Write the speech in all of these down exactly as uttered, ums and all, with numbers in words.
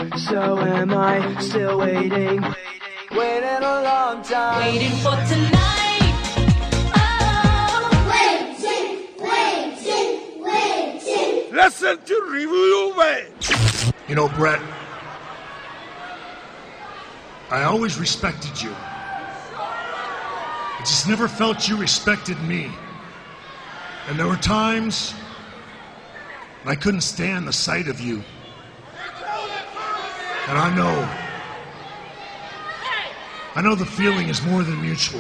So am I, still waiting, waiting a long time, waiting for tonight. Oh, waiting, waiting, waiting. Listen to Review Away. You know, Brett, I always respected you. I just never felt you respected me. And there were times I couldn't stand the sight of you. And I know, I know the feeling is more than mutual.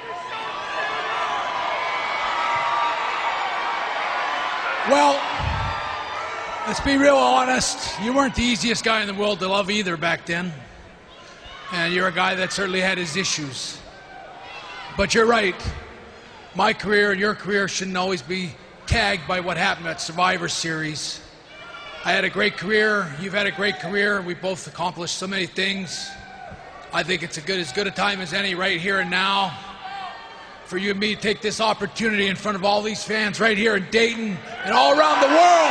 Well, let's be real honest. You weren't the easiest guy in the world to love either back then. And you're a guy that certainly had his issues. But you're right. My career and your career shouldn't always be tagged by what happened at Survivor Series. I had a great career. You've had a great career. We both accomplished so many things. I think it's a good, as good a time as any right here and now for you and me to take this opportunity in front of all these fans right here in Dayton and all around the world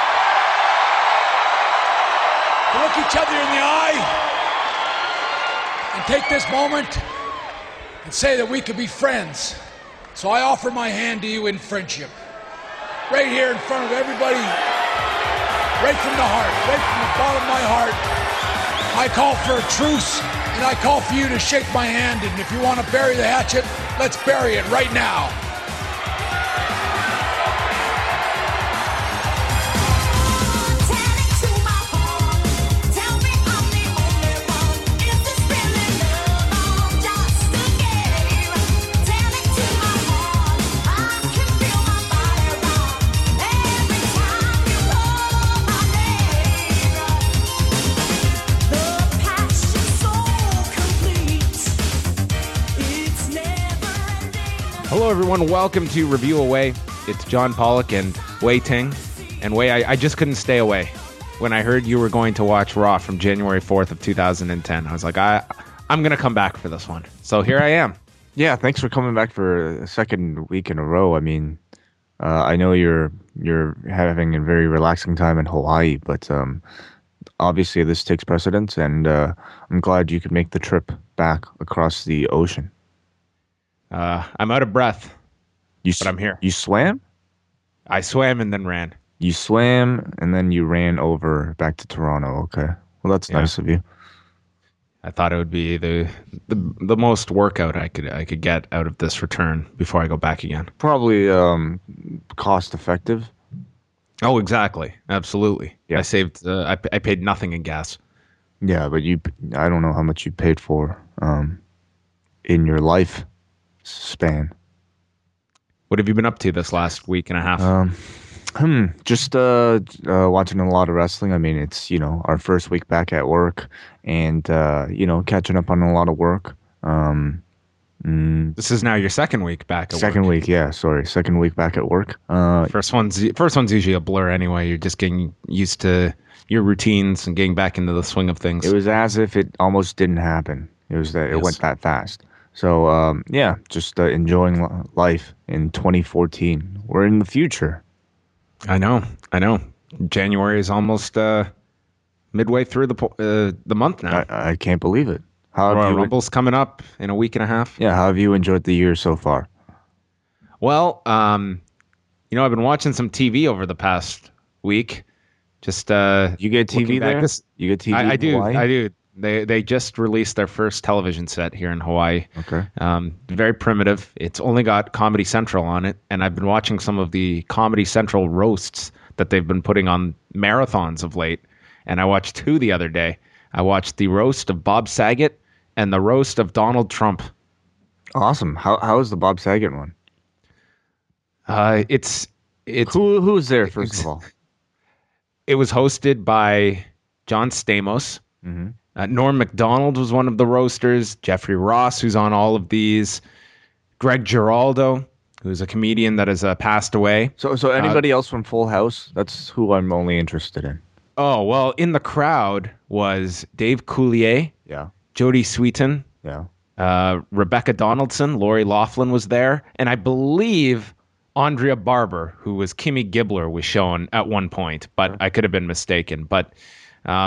to look each other in the eye and take this moment and say that we could be friends. So I offer my hand to you in friendship. Right here in front of everybody, right from the heart, right from the bottom of my heart. I call for a truce, and I call for you to shake my hand, and if you want to bury the hatchet, let's bury it right now. Hello, everyone. Welcome to Review Away. It's John Pollock and Wei Ting. And Wei, I, I just couldn't stay away. When I heard you were going to watch Raw from January fourth of two thousand ten, I was like, I, I'm going to come back for this one. So here I am. Yeah, thanks for coming back for a second week in a row. I mean, uh, I know you're you're having a very relaxing time in Hawaii, but um, obviously this takes precedence, and uh, I'm glad you could make the trip back across the ocean. Uh, I'm out of breath, you but I'm here. You swam? I swam and then ran. You swam and then you ran over back to Toronto. Okay. Well, that's yeah. nice of you. I thought it would be the, the the most workout I could I could get out of this return before I go back again. Probably um, cost effective. Oh, exactly. Absolutely. Yeah. I saved. Uh, I I paid nothing in gas. Yeah, but you. I don't know how much you paid for um, in your life span. What have you been up to this last week and a half? Um, hmm, just uh, uh, watching a lot of wrestling. I mean, it's, you know, our first week back at work, and uh, you know, catching up on a lot of work. Um, mm, this is now your second week back at second work. week, yeah. Sorry, second week back at work. Uh, first one's first one's usually a blur anyway. You're just getting used to your routines and getting back into the swing of things. It was as if it almost didn't happen. It was that it yes. went that fast. So, um, yeah, just uh, enjoying life in twenty fourteen. We're in the future. I know. I know. January is almost uh, midway through the uh, the month now. I, I can't believe it. How have Royal you, Rumble's coming up in a week and a half. Yeah, how have you enjoyed the year so far? Well, um, you know, I've been watching some T V over the past week. Just uh, you get T V there? This, you get T V? I, I do. Hawaii? I do. They they just released their first television set here in Hawaii. Okay. Um, very primitive. It's only got Comedy Central on it, and I've been watching some of the Comedy Central roasts that they've been putting on marathons of late. And I watched two the other day. I watched the roast of Bob Saget and the roast of Donald Trump. Awesome. How how is the Bob Saget one? Uh, it's it's who who's there first of all? It was hosted by John Stamos. Mm-hmm. Uh, Norm Macdonald was one of the roasters. Jeffrey Ross, who's on all of these. Greg Giraldo, who's a comedian that has uh, passed away. So, so anybody uh, else from Full House? That's who I'm only interested in. Oh, well, in the crowd was Dave Coulier. Yeah. Jodie Sweetin. Yeah. Uh, Rebecca Donaldson. Lori Loughlin was there. And I believe Andrea Barber, who was Kimmy Gibbler, was shown at one point. But okay. I could have been mistaken. But... Um,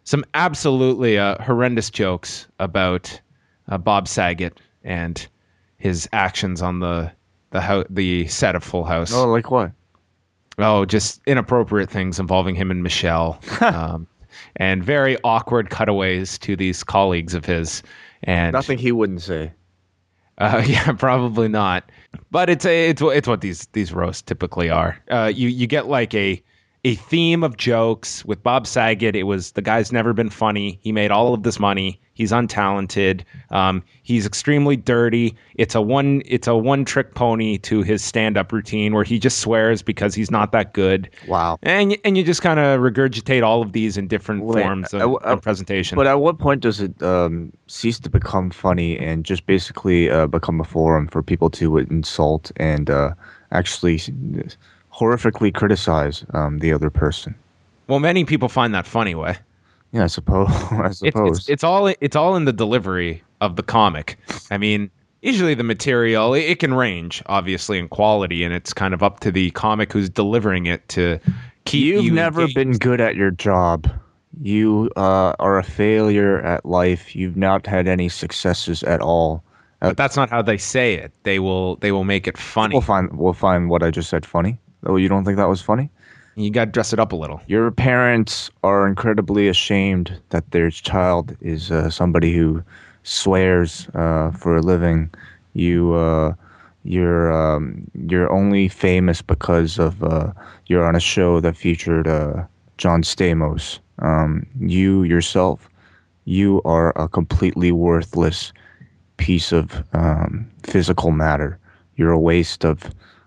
some absolutely uh, horrendous jokes about uh, Bob Saget and his actions on the the ho- the set of Full House. Oh, like what? Oh, just inappropriate things involving him and Michelle, um, and very awkward cutaways to these colleagues of his. And Nothing he wouldn't say. Uh, yeah, probably not. But it's a it's it's what these these roasts typically are. Uh, you you get like a a theme of jokes with Bob Saget. It was the guy's never been funny. He made all of this money. He's untalented. Um, he's extremely dirty. It's a one it's a one trick pony to his stand up routine where he just swears because he's not that good. Wow. And y- and you just kind of regurgitate all of these in different Wait, forms of, uh, uh, of presentation. But at what point does it um, cease to become funny and just basically uh, become a forum for people to insult and uh, actually horrifically criticize um, the other person? Well, many people find that funny way. Yeah, I suppose. I It's, suppose. it's it's all it's all in the delivery of the comic. I mean, usually the material it, it can range, obviously, in quality, and it's kind of up to the comic who's delivering it to keep You've you never engaged. been good at your job. You uh, are a failure at life. You've not had any successes at all. Uh, But that's not how they say it. They will they will make it funny. we'll find we'll find what I just said funny. Oh, you don't think that was funny? You got to dress it up a little. Your parents are incredibly ashamed that their child is uh, somebody who swears uh, for a living. You, uh, you're, um, you're only famous because of uh, you're on a show that featured uh, John Stamos. Um, you yourself, you are a completely worthless piece of um, physical matter. You're a waste of,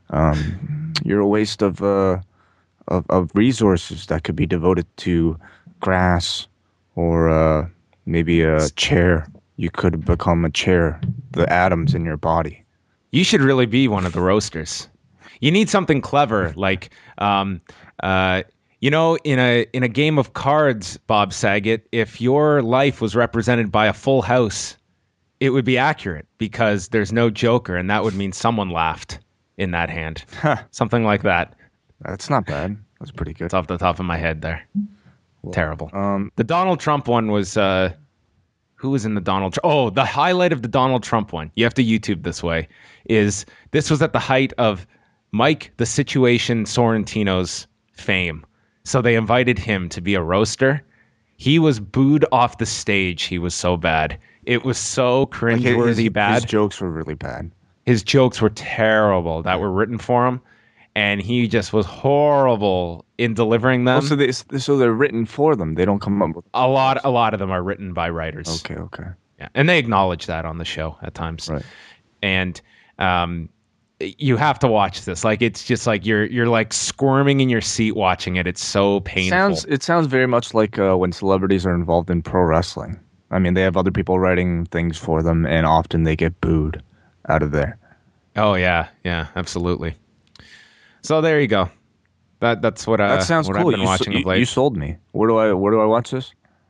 um, you're a waste of. Uh, Of, of resources that could be devoted to grass or uh, maybe a chair. You could become a chair, the atoms in your body. You should really be one of the roasters. You need something clever, like, um, uh, you know, in a in a game of cards, Bob Saget, if your life was represented by a full house, it would be accurate because there's no joker, and that would mean someone laughed in that hand. Something like that. That's not bad. That's pretty good. It's off the top of my head there. Terrible. Um, The Donald Trump one was, uh, who was in the Donald Trump? Oh, the highlight of the Donald Trump one, you have to YouTube this way, is this was at the height of Mike the Situation Sorrentino's fame. So they invited him to be a roaster. He was booed off the stage. He was so bad. It was so like his, cringeworthy bad. His jokes were really bad. His jokes were terrible that were written for him. And he just was horrible in delivering them. Oh, so they so they're written for them. They don't come up with a lot, a lot of them are written by writers. Okay, okay. Yeah, and they acknowledge that on the show at times. Right. And um, you have to watch this. Like it's just like you're you're like squirming in your seat watching it. It's so painful. Sounds it sounds very much like uh, when celebrities are involved in pro wrestling. I mean, they have other people writing things for them, and often they get booed out of there. Oh yeah, yeah, absolutely. So there you go. That that's what uh, That sounds what cool. I've been you, watching so, of you, late. you sold me. Where do I where do I watch this?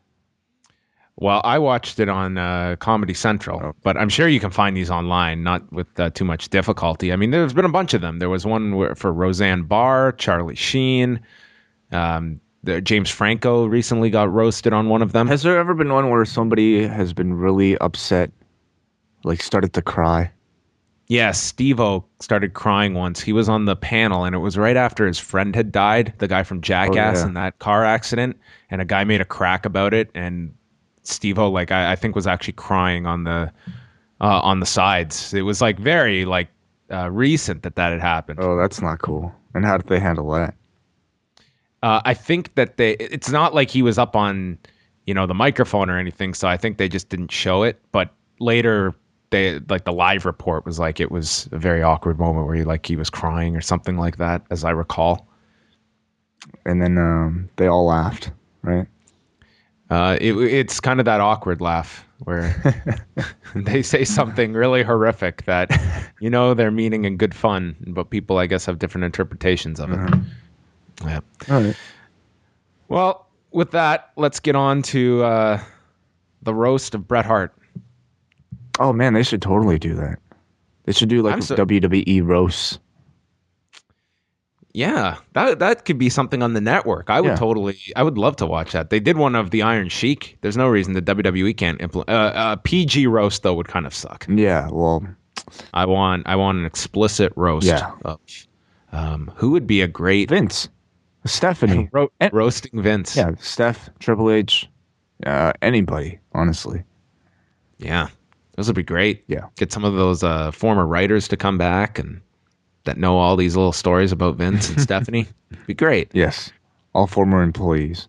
Well, I watched it on uh, Comedy Central, Oh. but I'm sure you can find these online, not with uh, too much difficulty. I mean, there's been a bunch of them. There was one where, for Roseanne Barr, Charlie Sheen. Um, the, James Franco recently got roasted on one of them. Has there ever been one where somebody has been really upset, like started to cry? Yes, Steve-O started crying once. He was on the panel, and it was right after his friend had died, the guy from Jackass, Oh, yeah. in that car accident, and a guy made a crack about it, and Steve-O, like I, I think, was actually crying on the uh, on the sides. It was like very like uh, recent that that had happened. Oh, that's not cool. And how did they handle that? Uh, I think that they. It's not like he was up on, you know, the microphone or anything. So I think they just didn't show it. But later, they like the live report was like it was a very awkward moment where he like he was crying or something like that, as I recall. And then um, they all laughed, right? Uh, it, it's kind of that awkward laugh where they say something really horrific that, you know, they're meaning in good fun, but people, I guess, have different interpretations of it. Mm-hmm. Yeah. All right. Well, with that, let's get on to uh, the roast of Bret Hart. Oh man, they should totally do that. They should do like I'm so- W W E roasts. Yeah, that that could be something on the network. I would Yeah. totally, I would love to watch that. They did one of the Iron Sheik. There's no reason the W W E can't implement. Uh, uh, P G roast though would kind of suck. Yeah, well, I want, I want an explicit roast. Yeah. Of, um, who would be a great Vince, Stephanie, ro- and- roasting Vince? yeah, Steph, Triple H, uh, anybody, honestly. Yeah, those would be great. Yeah. Get some of those uh, former writers to come back and that know all these little stories about Vince and Stephanie. Be great. Yes, all former employees.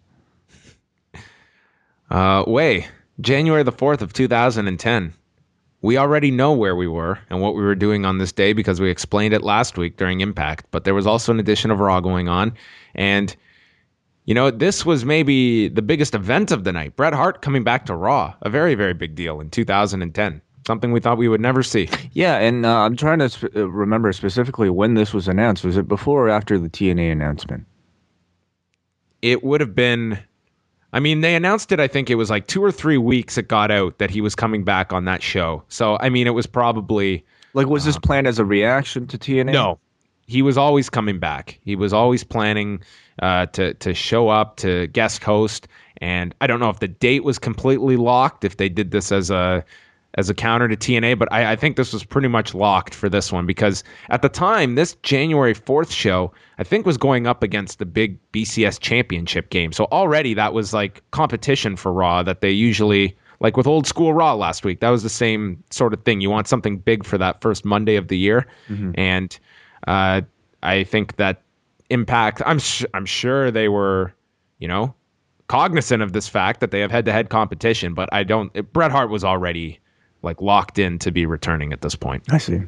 Uh, Way, January the fourth of two thousand ten. We already know where we were and what we were doing on this day because we explained it last week during Impact, but there was also an edition of Raw going on. And, you know, this was maybe the biggest event of the night. Bret Hart coming back to Raw, a very, very big deal in two thousand ten. Something we thought we would never see. Yeah, and uh, I'm trying to sp- uh, remember specifically when this was announced. Was it before or after the T N A announcement? It would have been, I mean, they announced it, I think it was like two or three weeks it got out that he was coming back on that show. So, I mean, it was probably... Like, was this planned as a reaction to T N A? No, he was always coming back. He was always planning uh, to to show up to guest host, and I don't know if the date was completely locked. If they did this as a as a counter to T N A, but I, I think this was pretty much locked for this one because at the time, this January fourth show, I think was going up against the big B C S championship game. So already that was like competition for Raw that they usually, like with old school Raw last week, that was the same sort of thing. You want something big for that first Monday of the year. Mm-hmm. And uh, I think that Impact, I'm, sh- I'm sure they were, you know, cognizant of this fact that they have head-to-head competition, but I don't, it, Bret Hart was already like locked in to be returning at this point. I see.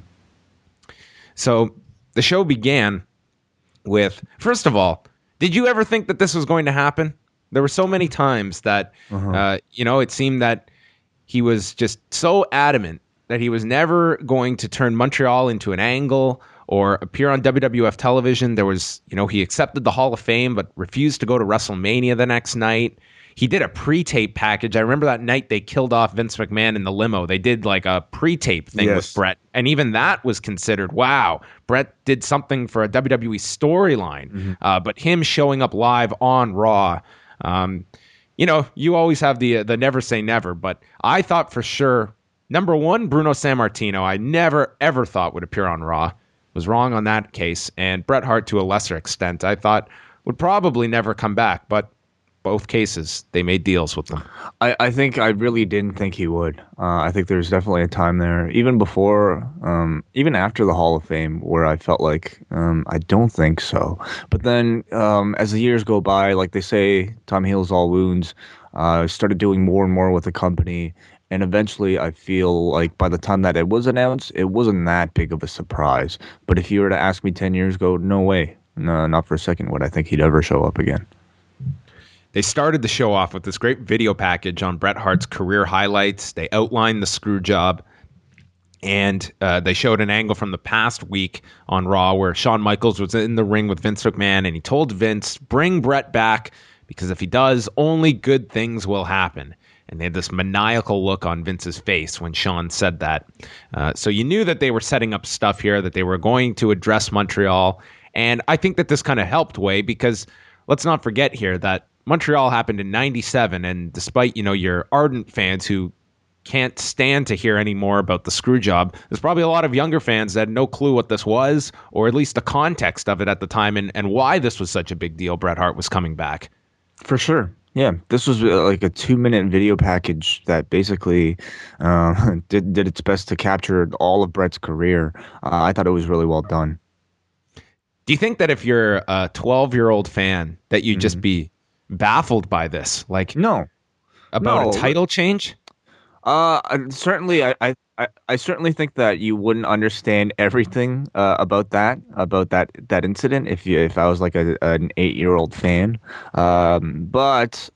So the show began with, first of all, did you ever think that this was going to happen? There were so many times that, Uh-huh. uh, you know, it seemed that he was just so adamant that he was never going to turn Montreal into an angle or appear on W W F television. There was, you know, he accepted the Hall of Fame, but refused to go to WrestleMania the next night. He did a pre-tape package. I remember that night they killed off Vince McMahon in the limo. They did like a pre-tape thing Yes. with Bret. And even that was considered, wow, Bret did something for a W W E storyline. Mm-hmm. Uh, but him showing up live on Raw, um, you know, you always have the the never say never. But I thought for sure, number one, Bruno Sammartino, I never, ever thought would appear on Raw. Was wrong on that case. And Bret Hart, to a lesser extent, I thought would probably never come back. But both cases, they made deals with them. I, I think I really didn't think he would. Uh, I think there's definitely a time there, even before, um, even after the Hall of Fame, where I felt like um, I don't think so. But then, um, as the years go by, like they say, time heals all wounds. I uh, started doing more and more with the company, and eventually, I feel like by the time that it was announced, it wasn't that big of a surprise. But if you were to ask me ten years ago, no way, no, not for a second would I think he'd ever show up again. They started the show off with this great video package on Bret Hart's career highlights. They outlined the screw job, and uh, they showed an angle from the past week on Raw where Shawn Michaels was in the ring with Vince McMahon, and he told Vince, bring Bret back, because if he does, only good things will happen. And they had this maniacal look on Vince's face when Shawn said that. Uh, so you knew that they were setting up stuff here, that they were going to address Montreal. And I think that this kind of helped Way, because let's not forget here that Montreal happened in ninety-seven, and despite, you know, your ardent fans who can't stand to hear any more about the screw job, there's probably a lot of younger fans that had no clue what this was, or at least the context of it at the time, and, and why this was such a big deal. Bret Hart was coming back. For sure. Yeah, this was uh, like a two-minute video package that basically uh, did did its best to capture all of Bret's career. Uh, I thought it was really well done. Do you think that if you're a twelve-year-old fan, that you'd just be baffled by this? Like, No, about No. a title change? uh, I- certainly, I, I, I- I certainly think that you wouldn't understand everything uh, about that about that that incident if you if I was like a, an eight-year-old fan. Um, but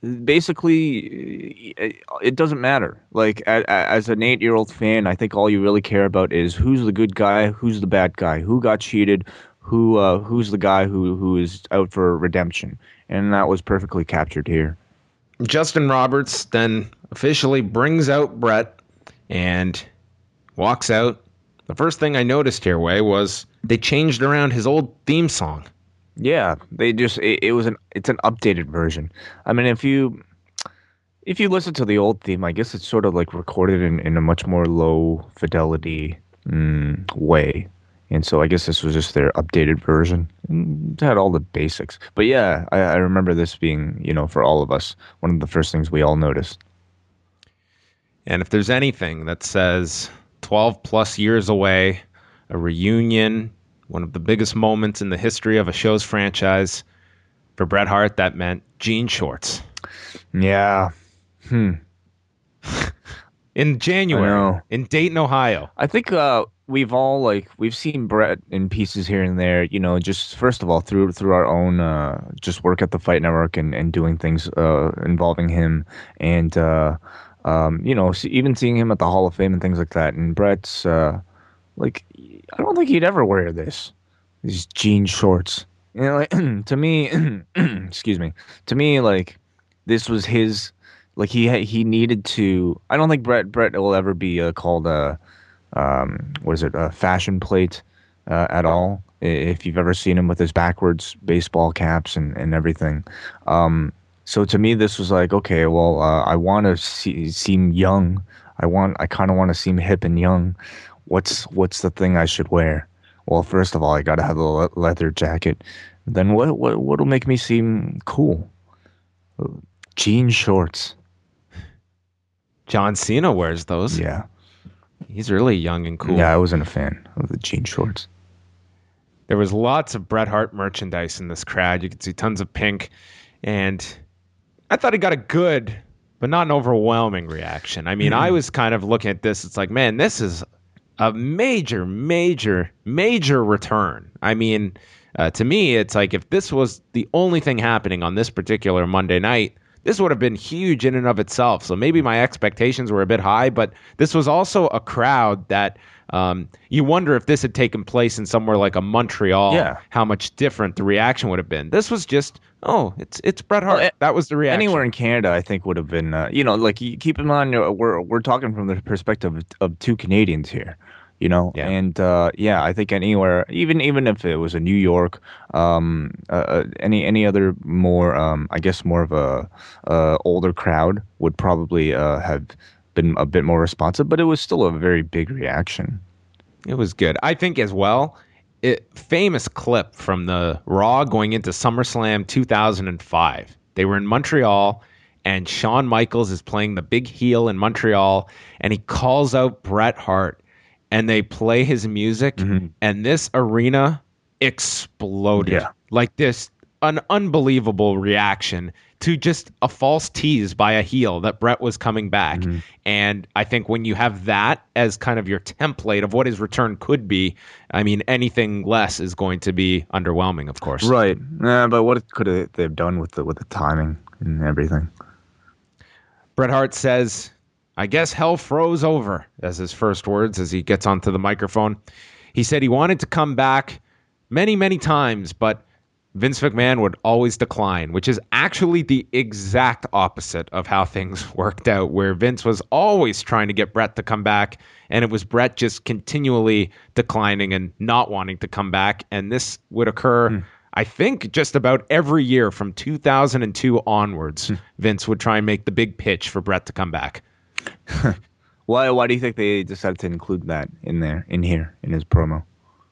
basically, it, it doesn't matter. Like a, a- as an eight-year-old fan, I think all you really care about is who's the good guy, who's the bad guy, who got cheated, who uh, who's the guy who who is out for redemption, and that was perfectly captured here. Justin Roberts then officially brings out Bret and walks out. The first thing I noticed here, Way, was they changed around his old theme song. Yeah, they just it, it was an it's an updated version. I mean, if you if you listen to the old theme, I guess it's sort of like recorded in, in a much more low fidelity mm, way. And so I guess this was just their updated version. Mm, It had all the basics. But yeah, I, I remember this being, you know, for all of us, one of the first things we all noticed. And if there's anything that says twelve plus years away, a reunion, one of the biggest moments in the history of a show's franchise, for Bret Hart, that meant jean shorts. Yeah. Hmm. In I January, know. in Dayton, Ohio. I think uh, we've all like we've seen Brett in pieces here and there. You know, just first of all through through our own uh, just work at the Fight Network and, and doing things uh, involving him, and uh, um, you know, see, even seeing him at the Hall of Fame and things like that. And Brett's uh, like, I don't think he'd ever wear this these jean shorts. You know, like to me, excuse me, to me, like this was his. Like he ha- he needed to. I don't think Brett Brett will ever be uh, called a um, what is it a fashion plate uh, at all. I- If you've ever seen him with his backwards baseball caps and, and everything. Um, so to me, this was like, okay, well, uh, I want to see, seem young. I want I kind of want to seem hip and young. What's what's the thing I should wear? Well, first of all, I got to have a le- leather jacket. Then what what what'll make me seem cool? Jean shorts. John Cena wears those. Yeah. He's really young and cool. Yeah, I wasn't a fan of the jean shorts. There was lots of Bret Hart merchandise in this crowd. You could see tons of pink. And I thought he got a good, but not an overwhelming reaction. I mean, I was kind of looking at this. It's like, man, this is a major, major, major return. I mean, uh, to me, it's like if this was the only thing happening on this particular Monday night, this would have been huge in and of itself. So maybe my expectations were a bit high, but this was also a crowd that um, you wonder if this had taken place in somewhere like a Montreal, Yeah. how much different the reaction would have been. This was just, oh, it's it's Bret Hart. Well, that was the reaction. Anywhere in Canada, I think would have been, uh, you know, like you- keep in mind uh, we're we're talking from the perspective of, of two Canadians here, you know, Yeah. and uh, yeah, I think anywhere, even even if it was a New York, um, uh, uh, any any other more, um, I guess more of a uh, older crowd would probably uh, have been a bit more responsive, but it was still a very big reaction. It was good. I think as well, it famous clip from the Raw going into SummerSlam two thousand five. They were in Montreal, and Shawn Michaels is playing the big heel in Montreal, and he calls out Bret Hart, and they play his music, and this arena exploded. Yeah. Like this, an unbelievable reaction to just a false tease by a heel that Bret was coming back. And I think when you have that as kind of your template of what his return could be, I mean, anything less is going to be underwhelming, of course. Right. Nah, but what could they have done with the with the timing and everything? Bret Hart says, I guess hell froze over, as his first words as he gets onto the microphone. He said he wanted to come back many, many times, but Vince McMahon would always decline, which is actually the exact opposite of how things worked out, where Vince was always trying to get Bret to come back, and it was Bret just continually declining and not wanting to come back. And this would occur, I think, just about every year from two thousand two onwards. Vince would try and make the big pitch for Bret to come back. Why why do you think they decided to include that in there, in here, in his promo?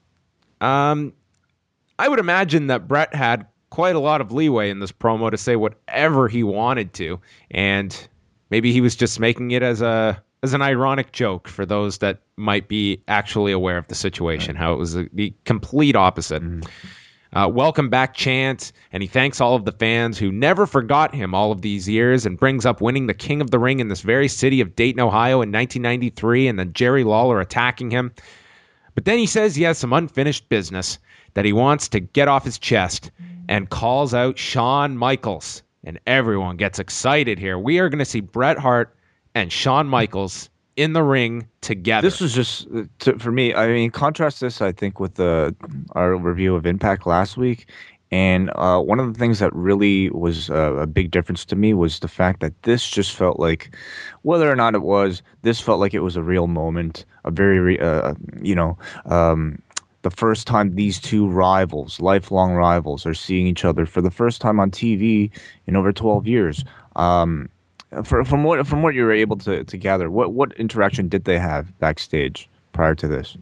Um, I would imagine that Bret had quite a lot of leeway in this promo to say whatever he wanted to, and maybe he was just making it as a as an ironic joke for those that might be actually aware of the situation. How it was the, the complete opposite. Uh, welcome back chant, and he thanks all of the fans who never forgot him all of these years, and brings up winning the King of the Ring in this very city of Dayton, Ohio in nineteen ninety-three, and then Jerry Lawler attacking him. But then he says he has some unfinished business that he wants to get off his chest, and calls out Shawn Michaels. And everyone gets excited here. We are going to see Bret Hart and Shawn Michaels in the ring together. This was just uh, to, for me. I mean, contrast this, I think, with the our review of Impact last week. And uh, one of the things that really was uh, a big difference to me was the fact that this just felt like, whether or not it was, this felt like it was a real moment, a very, re- uh, you know, um, the first time these two rivals, lifelong rivals, are seeing each other for the first time on T V in over twelve years. Um, for, from what from what you were able to, to gather, what what interaction did they have backstage prior to this?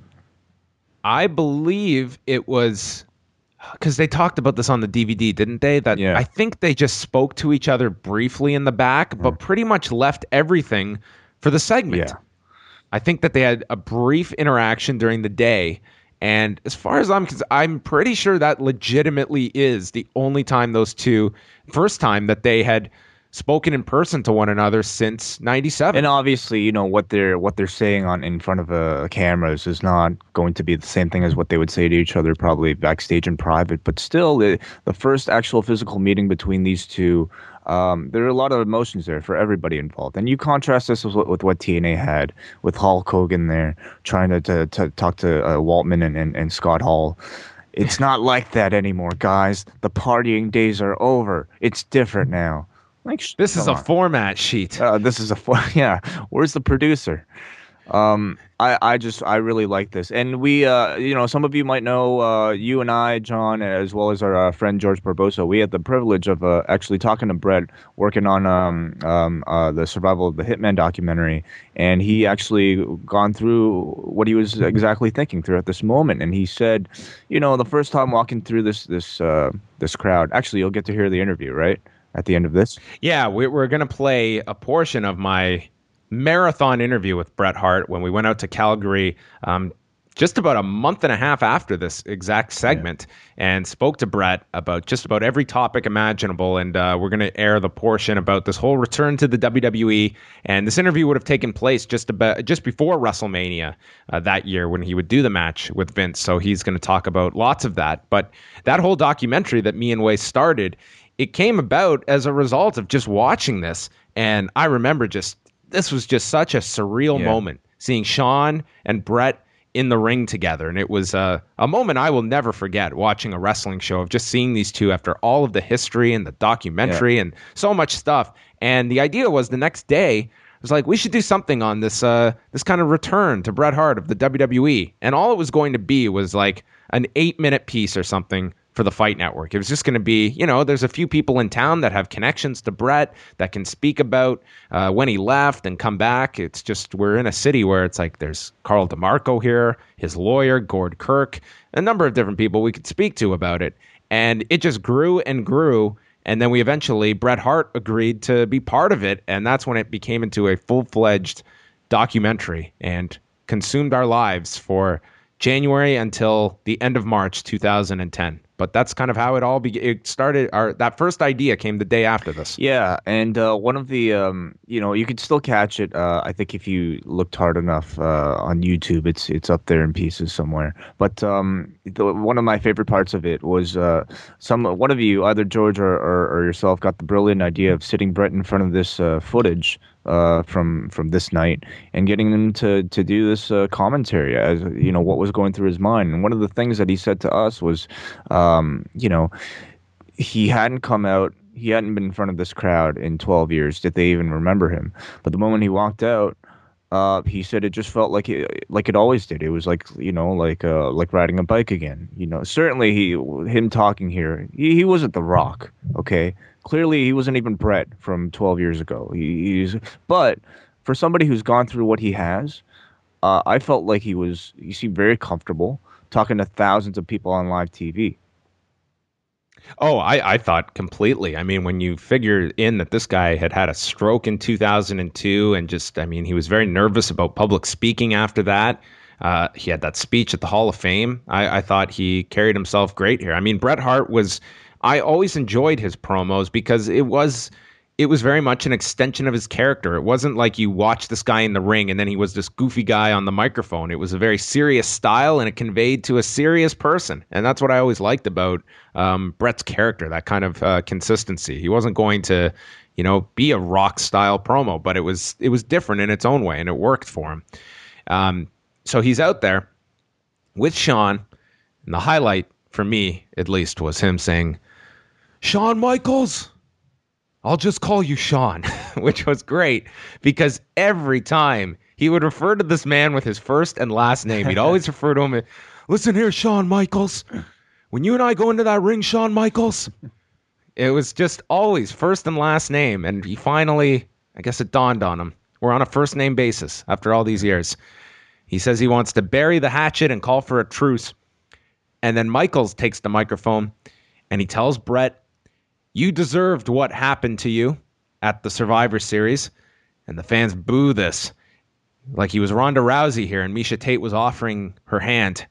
I believe it was because they talked about this on the D V D, didn't they? That Yeah. I think they just spoke to each other briefly in the back, but pretty much left everything for the segment. Yeah. I think that they had a brief interaction during the day. And as far as I'm concerned, I'm pretty sure that legitimately is the only time those two, first time that they had spoken in person to one another since ninety-seven. And obviously, you know, what they're what they're saying on in front of uh, cameras is not going to be the same thing as what they would say to each other probably backstage in private. But still, the, the first actual physical meeting between these two, um, there are a lot of emotions there for everybody involved. And you contrast this with, with what T N A had with Hulk Hogan there trying to to, to talk to uh, Waltman and, and, and Scott Hall. It's not like that anymore, guys. The partying days are over. It's different now. Like, sh- This is come a on. format sheet. Uh, this is a fo- yeah. Where's the producer? Um, I I just I really like this, and we uh you know some of you might know uh you and I, John, as well as our uh, friend George Barbosa. We had the privilege of uh, actually talking to Brett, working on um um uh the Survival of the Hitman documentary, and he actually gone through what he was exactly thinking throughout this moment, and he said, you know, the first time walking through this this uh this crowd. Actually, you'll get to hear the interview right at the end of this. Yeah, we, we're going to play a portion of my marathon interview with Bret Hart when we went out to Calgary um, just about a month and a half after this exact segment and spoke to Bret about just about every topic imaginable. And uh, we're going to air the portion about this whole return to the W W E. And this interview would have taken place just about just before WrestleMania uh, that year when he would do the match with Vince. So he's going to talk about lots of that. But that whole documentary that me and Wei started, it came about as a result of just watching this. And I remember just, this was just such a surreal Yeah. moment, seeing Shawn and Bret in the ring together. And it was a, a moment I will never forget, watching a wrestling show of just seeing these two after all of the history and the documentary and so much stuff. And the idea was the next day, it was like, we should do something on this uh, this kind of return to Bret Hart of the W W E. And all it was going to be was like an eight-minute piece or something for the Fight Network. It was just going to be, you know, there's a few people in town that have connections to Bret that can speak about uh, when he left and come back. It's just, we're in a city where it's like there's Carl DeMarco here, his lawyer, Gord Kirk, a number of different people we could speak to about it. And it just grew and grew. And then we eventually, Bret Hart agreed to be part of it. And that's when it became into a full-fledged documentary and consumed our lives for January until the end of March two thousand ten. But that's kind of how it all be- it started. Our that first idea came the day after this. Yeah, and uh, one of the, um, you know, you could still catch it. Uh, I think if you looked hard enough uh, on YouTube, it's it's up there in pieces somewhere. But um, the, one of my favorite parts of it was uh, some one of you, either George or, or, or yourself, got the brilliant idea of sitting Brett in front of this uh, footage uh, from from this night and getting him to to do this uh, commentary as you know what was going through his mind. And one of the things that he said to us was. Um, you know, he hadn't come out, he hadn't been in front of this crowd in twelve years. Did they even remember him? But the moment he walked out, uh, he said it just felt like it, like it always did. It was like, you know, like uh, like riding a bike again. You know, certainly he, him talking here, he, he wasn't The Rock, okay? Clearly he wasn't even Brett from twelve years ago. He, he's, but for somebody who's gone through what he has, uh, I felt like he was, he seemed very comfortable talking to thousands of people on live T V. Oh, I, I thought completely. I mean, when you figure in that this guy had had a stroke in two thousand two and just, I mean, he was very nervous about public speaking after that. Uh, he had that speech at the Hall of Fame. I, I thought he carried himself great here. I mean, Bret Hart was, I always enjoyed his promos because it was, it was very much an extension of his character. It wasn't like you watch this guy in the ring and then he was this goofy guy on the microphone. It was a very serious style and it conveyed to a serious person. And that's what I always liked about um, Bret's character, that kind of uh, consistency. He wasn't going to, you know, be a rock style promo, but it was, it was different in its own way and it worked for him. Um, so he's out there with Shawn, and the highlight for me, at least, was him saying, "Shawn Michaels, I'll just call you Shawn," which was great because every time he would refer to this man with his first and last name, he'd always refer to him as, listen here, Shawn Michaels. When you and I go into that ring, Shawn Michaels, it was just always first and last name. And he finally, I guess it dawned on him. We're on a first name basis after all these years. He says he wants to bury the hatchet and call for a truce. And then Michaels takes the microphone and he tells Bret, you deserved what happened to you at the Survivor Series. And the fans boo this. Like he was Ronda Rousey here and Misha Tate was offering her hand.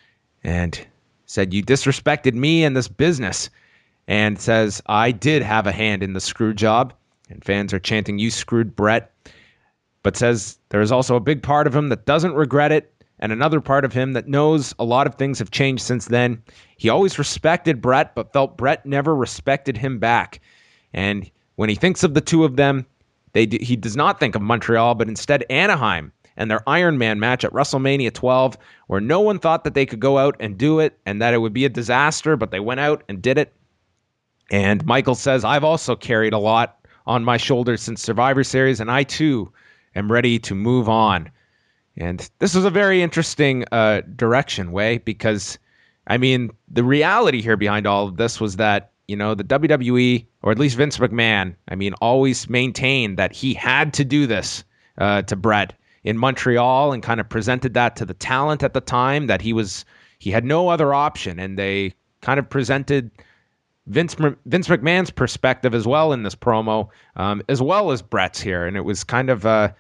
And said, you disrespected me and this business. And says, I did have a hand in the screw job. And fans are chanting, you screwed Bret. But says there's also a big part of him that doesn't regret it. And another part of him that knows a lot of things have changed since then. He always respected Bret, but felt Bret never respected him back. And when he thinks of the two of them, they d- he does not think of Montreal, but instead Anaheim and their Iron Man match at WrestleMania twelve, where no one thought that they could go out and do it and that it would be a disaster, but they went out and did it. And Michael says, I've also carried a lot on my shoulders since Survivor Series, and I too am ready to move on. And this was a very interesting uh, direction, Way, because, I mean, the reality here behind all of this was that, you know, the W W E, or at least Vince McMahon, I mean, always maintained that he had to do this uh, to Bret in Montreal and kind of presented that to the talent at the time, that he was he had no other option. And they kind of presented Vince Vince McMahon's perspective as well in this promo, um, as well as Bret's here. And it was kind of, uh,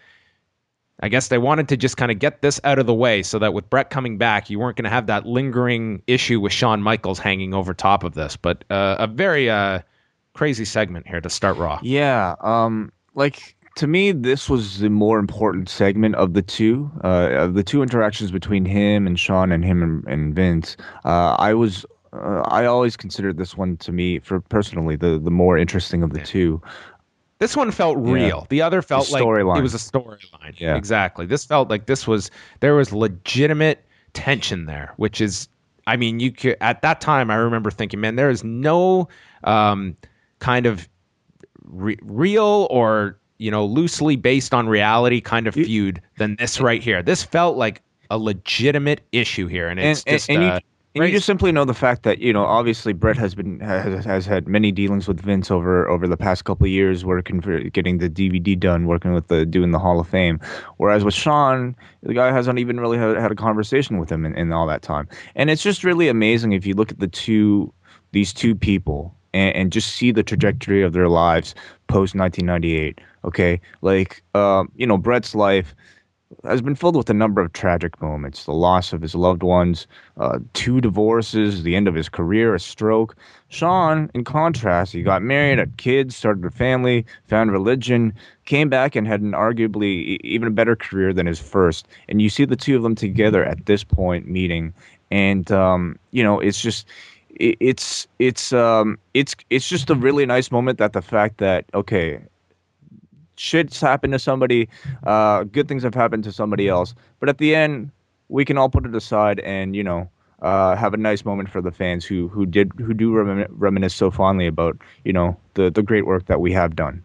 I guess they wanted to just kind of get this out of the way so that with Bret coming back, you weren't going to have that lingering issue with Shawn Michaels hanging over top of this. But uh, a very uh, crazy segment here to start Raw. Yeah, um, like to me, this was the more important segment of the two, uh, of the two interactions between him and Shawn and him and, and Vince. Uh, I was, uh, I always considered this one to me, for personally, the the more interesting of the Yeah. two. This one felt real. Yeah. The other felt The like storyline. it was a storyline. Yeah. Exactly. This felt like this was, there was legitimate tension there, which is, I mean, you could, at that time, I remember thinking, man, there is no um, kind of re- real or, you know, loosely based on reality kind of feud than this right here. This felt like a legitimate issue here. And it's and, just, and, and, uh, you, and you just simply know the fact that, you know, obviously Bret has been has, has had many dealings with Vince over over the past couple of years, working for getting the D V D done, working with the doing the Hall of Fame. Whereas with Shawn, the guy hasn't even really had, had a conversation with him in, in all that time. And it's just really amazing if you look at the two these two people and, and just see the trajectory of their lives post nineteen ninety-eight. Okay, like um, you know, Bret's life has been filled with a number of tragic moments: the loss of his loved ones, uh, two divorces, the end of his career, a stroke. Shawn, in contrast, he got married, had kids, started a family, found religion, came back and had an arguably e- even better career than his first. And you see the two of them together at this point meeting, and um, you know, it's just. it- It's it's um it's it's just a really nice moment that the fact that okay, shit's happened to somebody, uh, good things have happened to somebody else. But at the end, we can all put it aside and, you know, uh, have a nice moment for the fans who who did who do remin- reminisce so fondly about, you know, the the great work that we have done.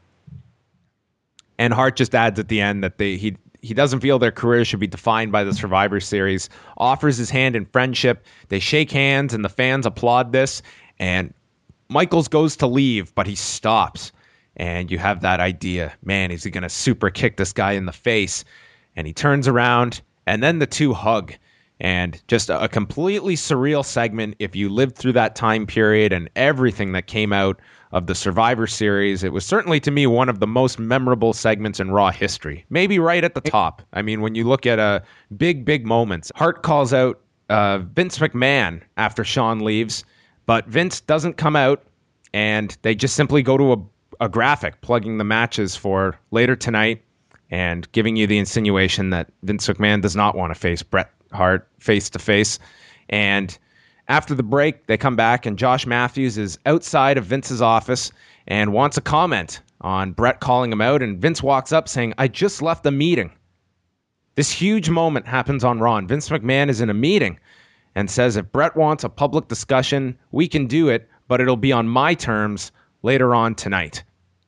And Hart just adds at the end that they he he doesn't feel their career should be defined by the Survivor Series. Offers his hand in friendship. They shake hands, and the fans applaud this. And Michaels goes to leave, but he stops. And you have that idea, man, is he going to super kick this guy in the face? And he turns around, and then the two hug. And just a, a completely surreal segment. If you lived through that time period and everything that came out of the Survivor Series, it was certainly to me one of the most memorable segments in Raw history. Maybe right at the top. I mean, when you look at uh, big, big moments. Hart calls out uh, Vince McMahon after Shawn leaves, but Vince doesn't come out, and they just simply go to a a graphic plugging the matches for later tonight and giving you the insinuation that Vince McMahon does not want to face Bret Hart face to face. And after the break, they come back and Josh Matthews is outside of Vince's office and wants a comment on Bret calling him out. And Vince walks up saying, I just left a meeting. This huge moment happens on Raw. Vince McMahon is in a meeting and says, if Bret wants a public discussion, we can do it, but it'll be on my terms later on tonight.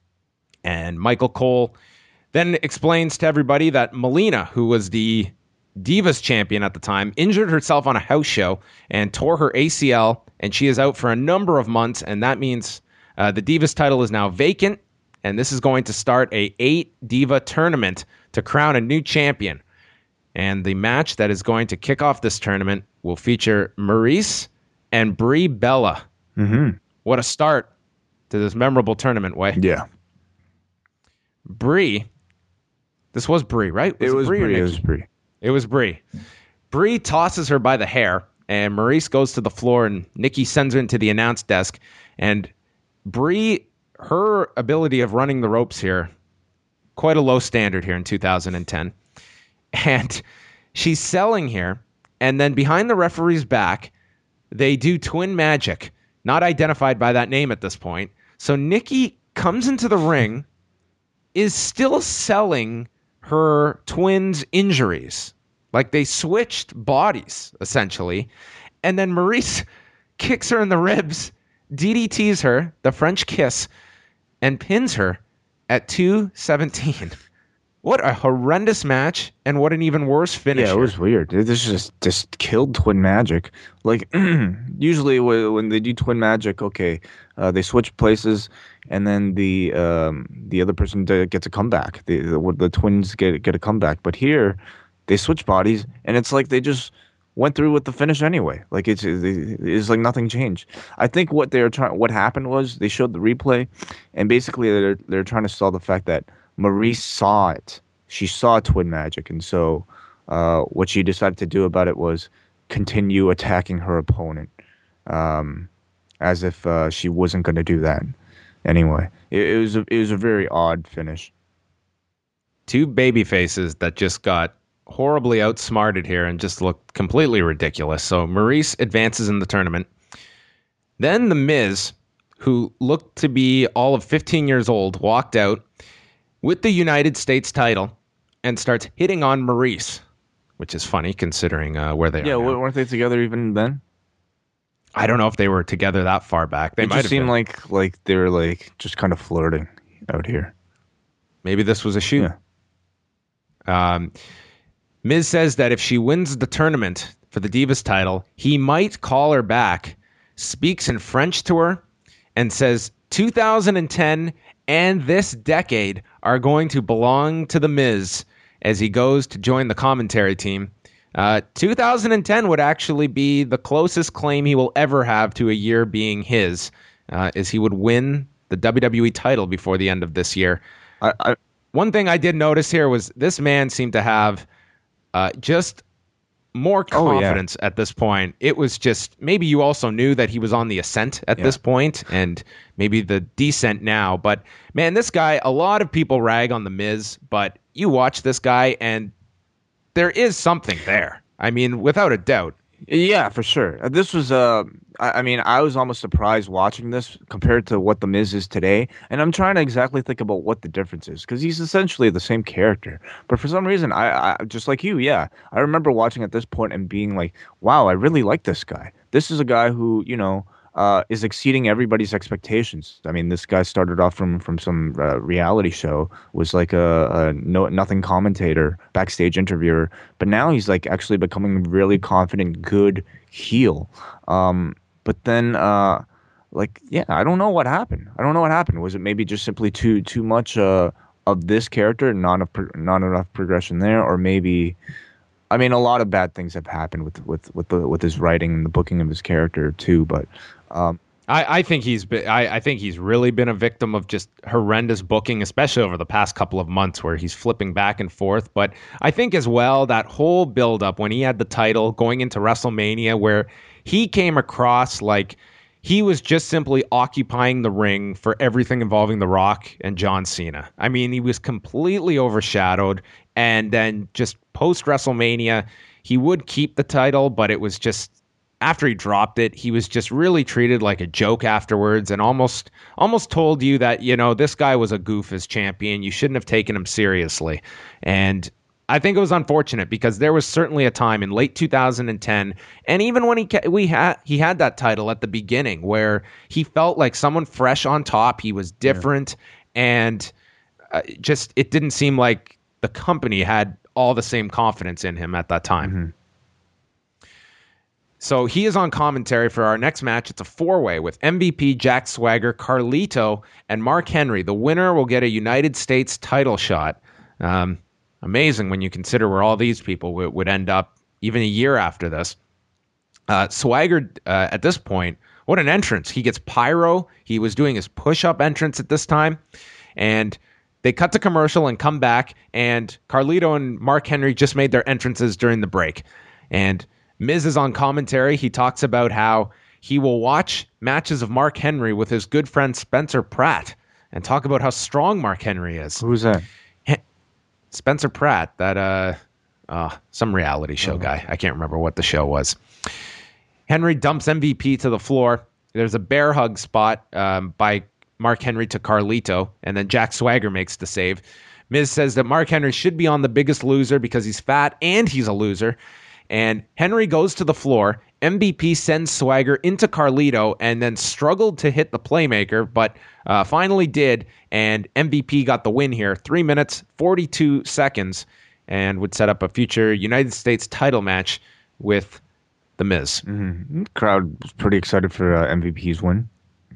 And Michael Cole then explains to everybody that Melina, who was the Divas champion at the time, injured herself on a house show and tore her A C L, and she is out for a number of months, and that means uh, the Divas title is now vacant, and this is going to start a eight Diva tournament to crown a new champion. And the match that is going to kick off this tournament will feature Maurice and Brie Bella. Mm-hmm. What a start to this memorable tournament, Way. Yeah. Brie, this was Brie, right? it was Brie or Brie. It Nikki? was Brie. It was Brie. Brie tosses her by the hair, and Maurice goes to the floor, and Nikki sends her into the announce desk. And Brie, her ability of running the ropes here, quite a low standard here in two thousand ten. And she's selling here, and then behind the referee's back, they do twin magic, not identified by that name at this point. So Nikki comes into the ring, is still selling her twins' injuries. Like they switched bodies, essentially. And then Maurice kicks her in the ribs, D D Ts her, the French kiss, and pins her at two seventeen. What a horrendous match, and what an even worse finish. Yeah, it was weird. This just just killed Twin Magic. Like usually when when they do Twin Magic, okay, uh, they switch places, and then the um, the other person gets a comeback. The, the the twins get get a comeback. But here, they switch bodies, and it's like they just went through with the finish anyway. Like it's it's like nothing changed. I think what they're trying, what happened was they showed the replay, and basically they're they're trying to sell the fact that Maurice saw it. She saw Twin Magic, and so uh, what she decided to do about it was continue attacking her opponent, um, as if uh, she wasn't going to do that anyway. It, it was a, it was a very odd finish. Two baby faces that just got horribly outsmarted here and just looked completely ridiculous. So Maurice advances in the tournament. Then The Miz, who looked to be all of fifteen years old, walked out with the United States title and starts hitting on Maurice, which is funny considering uh, where they Yeah, are now. weren't they together even then? I don't know if they were together that far back. They It might just have seemed been. like like they were like just kind of flirting out here. Maybe this was a shoot. Yeah. Um, Miz says that if she wins the tournament for the Divas title, he might call her back, speaks in French to her, and says two thousand ten and this decade are going to belong to The Miz as he goes to join the commentary team. Uh, two thousand ten would actually be the closest claim he will ever have to a year being his, uh, as he would win the W W E title before the end of this year. I, I One thing I did notice here was this man seemed to have uh, just more Oh, yeah. confidence at this point. It was just, maybe you also knew that he was on the ascent at Yeah. this point and maybe the descent now. But man, this guy, a lot of people rag on The Miz, but you watch this guy and there is something there. I mean, without a doubt. Yeah, for sure. Uh, This was, uh, I, I mean, I was almost surprised watching this compared to what The Miz is today. And I'm trying to exactly think about what the difference is because he's essentially the same character. But for some reason, I, I, just like you, yeah, I remember watching at this point and being like, wow, I really like this guy. This is a guy who, you know, uh, is exceeding everybody's expectations. I mean, this guy started off from from some uh, reality show, was like a, a no nothing commentator, backstage interviewer, but now he's like actually becoming really confident, good heel. Um, but then, uh, like, yeah, I don't know what happened. I don't know what happened. Was it maybe just simply too too much uh, of this character, not a, not enough progression there, or maybe? I mean, a lot of bad things have happened with with with the with his writing and the booking of his character too. But um, I, I think he's been, I, I think he's really been a victim of just horrendous booking, especially over the past couple of months where he's flipping back and forth. But I think as well that whole buildup when he had the title going into WrestleMania, where he came across like he was just simply occupying the ring for everything involving The Rock and John Cena. I mean, he was completely overshadowed. And then just post WrestleMania, he would keep the title, but it was just after he dropped it, he was just really treated like a joke afterwards and almost almost told you that, you know, this guy was a goof as champion. You shouldn't have taken him seriously. And I think it was unfortunate because there was certainly a time in late two thousand ten, and even when he we had he had that title at the beginning where he felt like someone fresh on top. He was different, yeah. and uh, just it didn't seem like the company had all the same confidence in him at that time. Mm-hmm. So he is on commentary for our next match. It's a four-way with M V P, Jack Swagger, Carlito, and Mark Henry. The winner will get a United States title shot. Um, amazing when you consider where all these people w- would end up even a year after this. Uh, Swagger, uh, at this point, what an entrance. He gets pyro. He was doing his push-up entrance at this time. And they cut to commercial and come back, and Carlito and Mark Henry just made their entrances during the break. And Miz is on commentary. He talks about how he will watch matches of Mark Henry with his good friend Spencer Pratt and talk about how strong Mark Henry is. Who's that? Spencer Pratt, that uh, uh, some reality show oh. guy. I can't remember what the show was. Henry dumps M V P to the floor. There's a bear hug spot um, by Mark Henry to Carlito, and then Jack Swagger makes the save. Miz says that Mark Henry should be on The Biggest Loser because he's fat and he's a loser. And Henry goes to the floor. M V P sends Swagger into Carlito and then struggled to hit the playmaker, but uh, finally did. And M V P got the win here. Three minutes, forty-two seconds, and would set up a future United States title match with The Miz. Mm-hmm. The crowd was pretty excited for uh, M V P's win.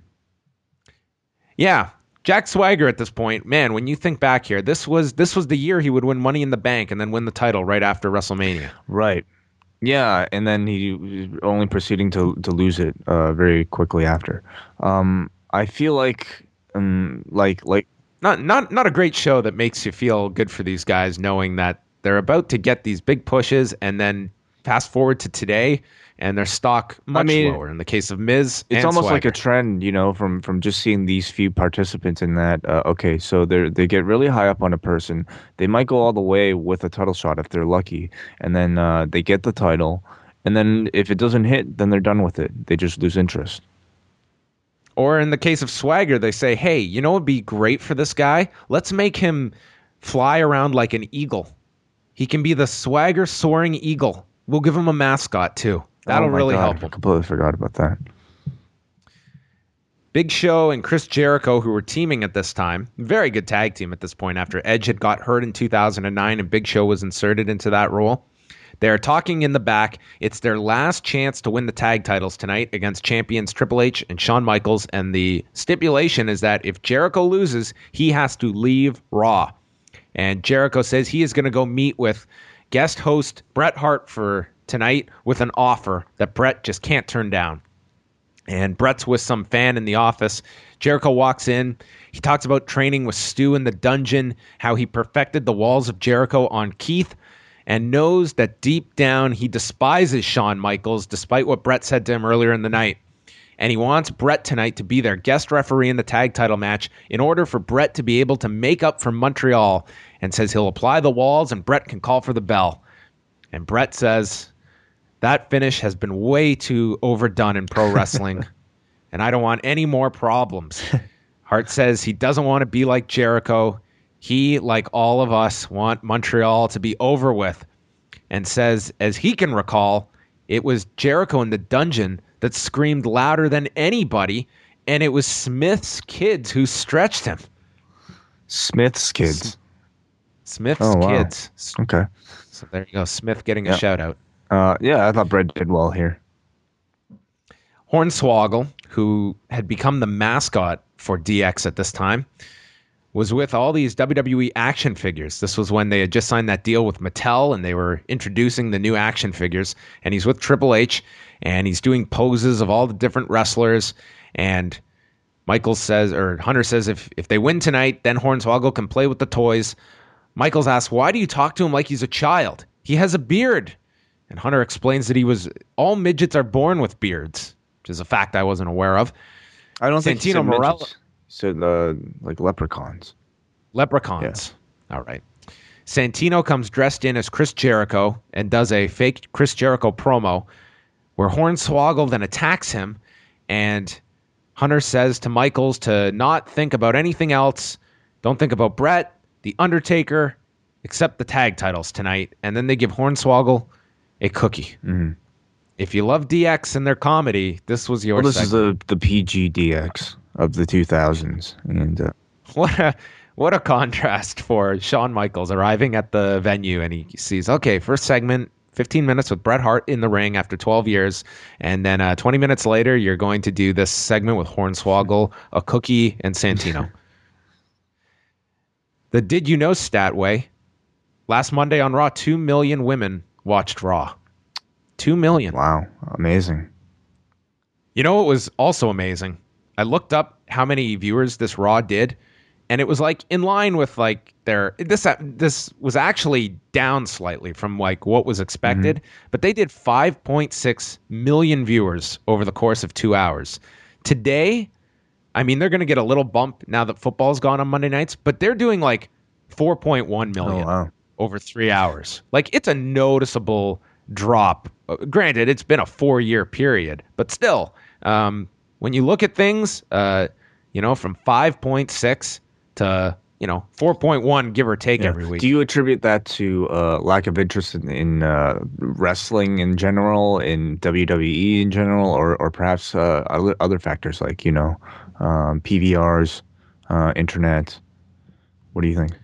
Yeah. Jack Swagger at this point, man, when you think back here, this was this was the year he would win Money in the Bank and then win the title right after WrestleMania. Right. Yeah, and then he was only proceeding to to lose it uh, very quickly after. Um, I feel like, um, like, like not not not a great show that makes you feel good for these guys, knowing that they're about to get these big pushes, and then fast forward to today, and their stock much I mean, lower. In the case of Miz, it's and almost Swagger. like a trend, you know, from from just seeing these few participants in that. Uh, okay, so they they get really high up on a person. They might go all the way with a title shot if they're lucky, and then uh, they get the title, and then if it doesn't hit, then they're done with it. They just lose interest. Or in the case of Swagger, they say, "Hey, you know what would be great for this guy? Let's make him fly around like an eagle. He can be the Swagger soaring eagle. We'll give him a mascot too." That'll oh my really God, help I him. completely forgot about that. Big Show and Chris Jericho, who were teaming at this time, very good tag team at this point after Edge had got hurt in two thousand nine and Big Show was inserted into that role. They're talking in the back. It's their last chance to win the tag titles tonight against champions Triple H and Shawn Michaels, and the stipulation is that if Jericho loses, he has to leave Raw. And Jericho says he is going to go meet with guest host Bret Hart for tonight with an offer that Bret just can't turn down. And Bret's with some fan in the office. Jericho walks in. He talks about training with Stu in the dungeon, how he perfected the walls of Jericho on Keith, and knows that deep down he despises Shawn Michaels despite what Bret said to him earlier in the night. And he wants Bret tonight to be their guest referee in the tag title match in order for Bret to be able to make up for Montreal, and says he'll apply the walls and Bret can call for the bell. And Bret says, that finish has been way too overdone in pro wrestling, and I don't want any more problems. Hart says he doesn't want to be like Jericho. He, like all of us, want Montreal to be over with, and says, as he can recall, it was Jericho in the dungeon that screamed louder than anybody, and it was Smith's kids who stretched him. Smith's kids? Smith's oh, wow. kids. Okay. So there you go. Smith getting a yeah. shout out. Uh, yeah, I thought Bret did well here. Hornswoggle, who had become the mascot for D X at this time, was with all these W W E action figures. This was when they had just signed that deal with Mattel, and they were introducing the new action figures. And he's with Triple H, and he's doing poses of all the different wrestlers. And Michaels says, or Hunter says, if if they win tonight, then Hornswoggle can play with the toys. Michaels asks, why do you talk to him like he's a child? He has a beard. And Hunter explains that he was, all midgets are born with beards, which is a fact I wasn't aware of. I don't think he Santino said Marella. midgets. He said uh, like leprechauns. Leprechauns. Yeah. All right. Santino comes dressed in as Chris Jericho and does a fake Chris Jericho promo where Hornswoggle then attacks him, and Hunter says to Michaels to not think about anything else. Don't think about Bret, The Undertaker, except the tag titles tonight. And then they give Hornswoggle a cookie. Mm-hmm. If you love D X and their comedy, this was your Well, this segment. is the, the P G D X of the two thousands. And uh, What a What a contrast for Shawn Michaels arriving at the venue, and he sees, okay, first segment, fifteen minutes with Bret Hart in the ring after twelve years, and then uh, twenty minutes later, you're going to do this segment with Hornswoggle, a Cookie, and Santino. The Did You Know stat way, last Monday on Raw, two million women watched Raw. two million. Wow, amazing. You know what was also amazing? I looked up how many viewers this Raw did, and it was like in line with like their this this was actually down slightly from like what was expected, mm-hmm. but they did five point six million viewers over the course of two hours. Today, I mean, they're going to get a little bump now that football's gone on Monday nights, but they're doing like four point one million oh, wow. over three hours. Like, it's a noticeable drop. Uh, granted, it's been a four-year period, but still, um, when you look at things, uh, you know, from five point six to, you know, four point one, give or take, yeah. every week. Do you attribute that to uh, lack of interest in, in uh, wrestling in general, in W W E in general, or, or perhaps uh, other, other factors like, you know, um, P V Rs, uh, internet? What do you think?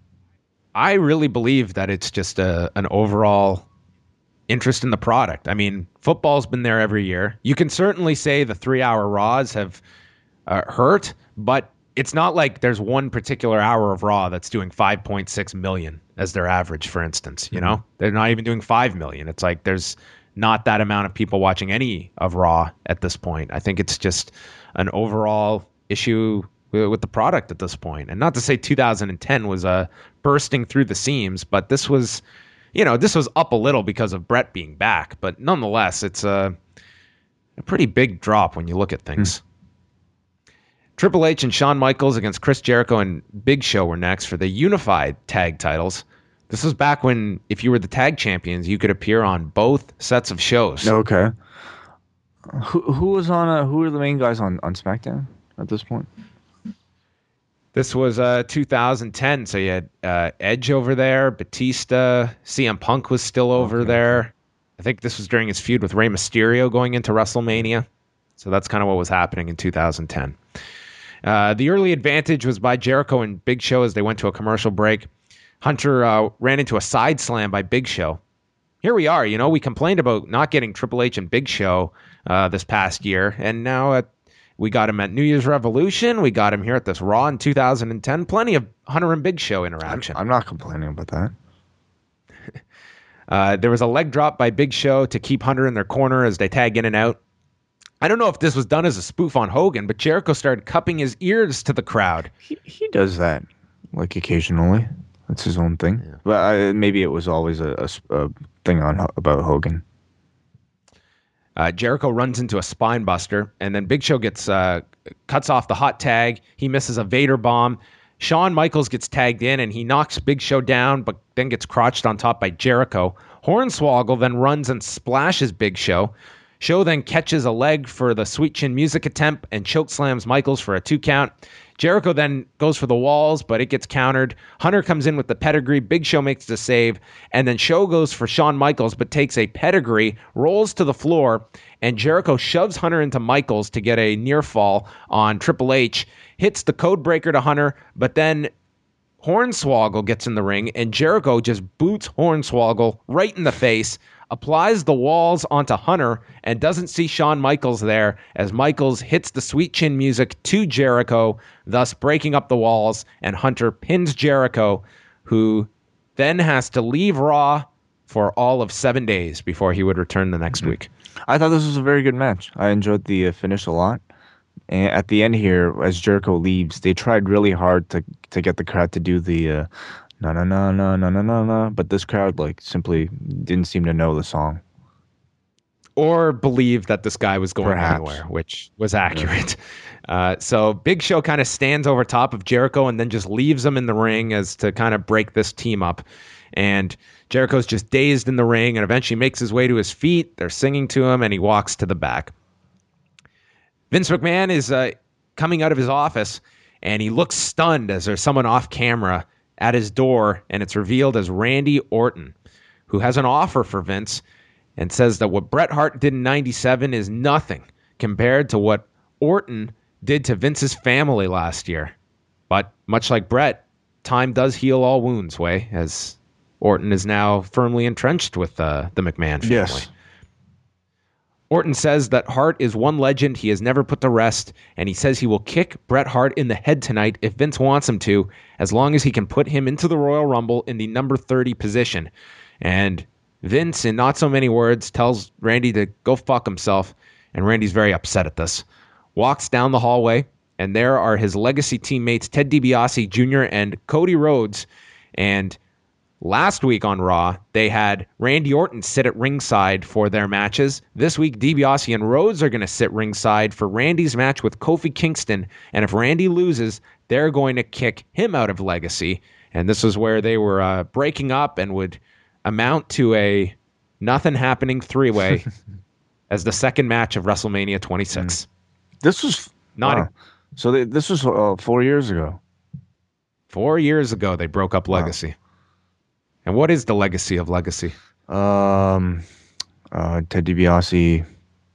I really believe that it's just a, an overall interest in the product. I mean, football's been there every year. You can certainly say the three-hour Raws have uh, hurt, but it's not like there's one particular hour of Raw that's doing five point six million as their average, for instance. You know, they're not even doing five million. It's like there's not that amount of people watching any of Raw at this point. I think it's just an overall issue with, with the product at this point. And not to say two thousand ten was uh, bursting through the seams, but this was, you know, this was up a little because of Bret being back. But nonetheless, it's a, a pretty big drop when you look at things. Mm. Triple H and Shawn Michaels against Chris Jericho and Big Show were next for the unified tag titles. This was back when, if you were the tag champions, you could appear on both sets of shows. Okay. Who who was on? Uh, who were the main guys on, on SmackDown at this point? This was uh, two thousand ten, so you had uh, Edge over there, Batista, C M Punk was still over okay. there. I think this was during his feud with Rey Mysterio going into WrestleMania. So that's kind of what was happening in two thousand ten. Uh, the early advantage was by Jericho and Big Show as they went to a commercial break. Hunter uh, ran into a side slam by Big Show. Here we are, you know, we complained about not getting Triple H and Big Show uh, this past year, and now uh, we got him at New Year's Revolution. We got him here at this Raw in two thousand ten. Plenty of Hunter and Big Show interaction. I'm not complaining about that. uh, there was a leg drop by Big Show to keep Hunter in their corner as they tag in and out. I don't know if this was done as a spoof on Hogan, but Jericho started cupping his ears to the crowd. He he does that, like, occasionally. That's his own thing. Yeah. But I, maybe it was always a, a, a thing on about Hogan. Uh, Jericho runs into a spine buster, and then Big Show gets uh, cuts off the hot tag. He misses a Vader bomb. Shawn Michaels gets tagged in, and he knocks Big Show down, but then gets crotched on top by Jericho. Hornswoggle then runs and splashes Big Show. Show then catches a leg for the Sweet Chin Music attempt and chokeslams Michaels for a two count. Jericho then goes for the walls, but it gets countered. Hunter comes in with the pedigree. Big Show makes the save. And then Show goes for Shawn Michaels, but takes a pedigree, rolls to the floor, and Jericho shoves Hunter into Michaels to get a near fall on Triple H. Hits the code breaker to Hunter, but then Hornswoggle gets in the ring, and Jericho just boots Hornswoggle right in the face, applies the walls onto Hunter, and doesn't see Shawn Michaels there as Michaels hits the Sweet Chin Music to Jericho, thus breaking up the walls, and Hunter pins Jericho, who then has to leave Raw for all of seven days before he would return the next mm-hmm. week. I thought this was a very good match. I enjoyed the uh, finish a lot. And at the end here, as Jericho leaves, they tried really hard to to get the crowd to do the uh, no no no no no no no no, but this crowd like simply didn't seem to know the song or believe that this guy was going Perhaps. anywhere, which was accurate. Yeah. Uh, so Big Show kind of stands over top of Jericho and then just leaves him in the ring as to kind of break this team up. And Jericho's just dazed in the ring and eventually makes his way to his feet. They're singing to him and he walks to the back. Vince McMahon is uh, coming out of his office, and he looks stunned as there's someone off camera at his door, and it's revealed as Randy Orton, who has an offer for Vince and says that what Bret Hart did in ninety-seven is nothing compared to what Orton did to Vince's family last year. But much like Bret, time does heal all wounds, Way, as Orton is now firmly entrenched with uh, the McMahon family. Yes. Orton says that Hart is one legend he has never put to rest, and he says he will kick Bret Hart in the head tonight if Vince wants him to, as long as he can put him into the Royal Rumble in the number thirty position. And Vince, in not so many words, tells Randy to go fuck himself, and Randy's very upset at this. Walks down the hallway, and there are his legacy teammates Ted DiBiase Junior and Cody Rhodes. And last week on Raw, they had Randy Orton sit at ringside for their matches. This week, DiBiase and Rhodes are going to sit ringside for Randy's match with Kofi Kingston. And if Randy loses, they're going to kick him out of Legacy. And this is where they were uh, breaking up and would amount to a nothing happening three-way as the second match of WrestleMania twenty-six. This was Not wow. a- so. They, this was uh, four years ago. Four years ago, they broke up Legacy. Wow. And what is the legacy of Legacy? Um, uh, Ted DiBiase.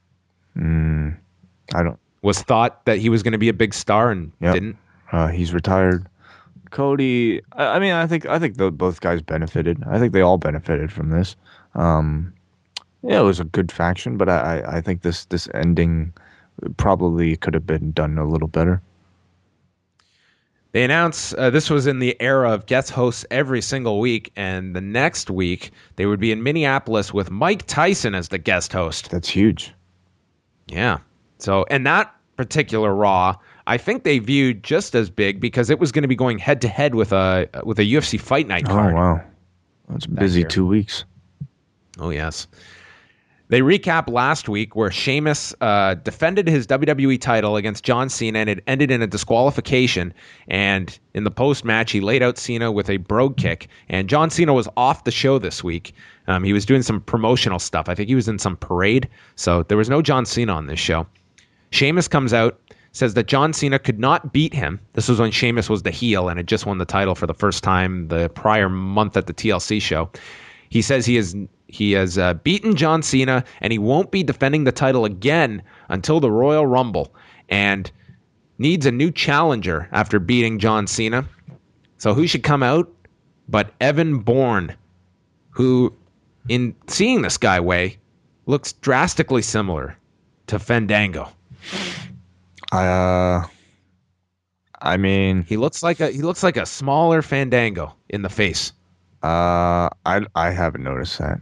Mm, I don't. Was thought that he was going to be a big star and Yep. didn't. Uh, he's retired. Cody. I, I mean, I think I think the, both guys benefited. I think they all benefited from this. Um, yeah, it was a good faction, but I, I, I think this this ending probably could have been done a little better. They announced uh, this was in the era of guest hosts every single week, and the next week they would be in Minneapolis with Mike Tyson as the guest host. That's huge. Yeah. So, and that particular Raw, I think they viewed just as big because it was going to be going head to head with a with a U F C Fight Night card. Oh wow, that's a busy year. two weeks. Oh, yes. They recap last week where Sheamus uh, defended his W W E title against John Cena, and it ended in a disqualification. And in the post-match, he laid out Cena with a brogue kick. And John Cena was off the show this week. Um, he was doing some promotional stuff. I think he was in some parade. So there was no John Cena on this show. Sheamus comes out, says that John Cena could not beat him. This was when Sheamus was the heel and had just won the title for the first time the prior month at the T L C show. He says he is he has uh, beaten John Cena, and he won't be defending the title again until the Royal Rumble, and needs a new challenger after beating John Cena. So who should come out but Evan Bourne, who, in seeing this guy Way, looks drastically similar to Fandango. Uh, I mean, He looks like a he looks like a smaller Fandango in the face. uh, I I haven't noticed that.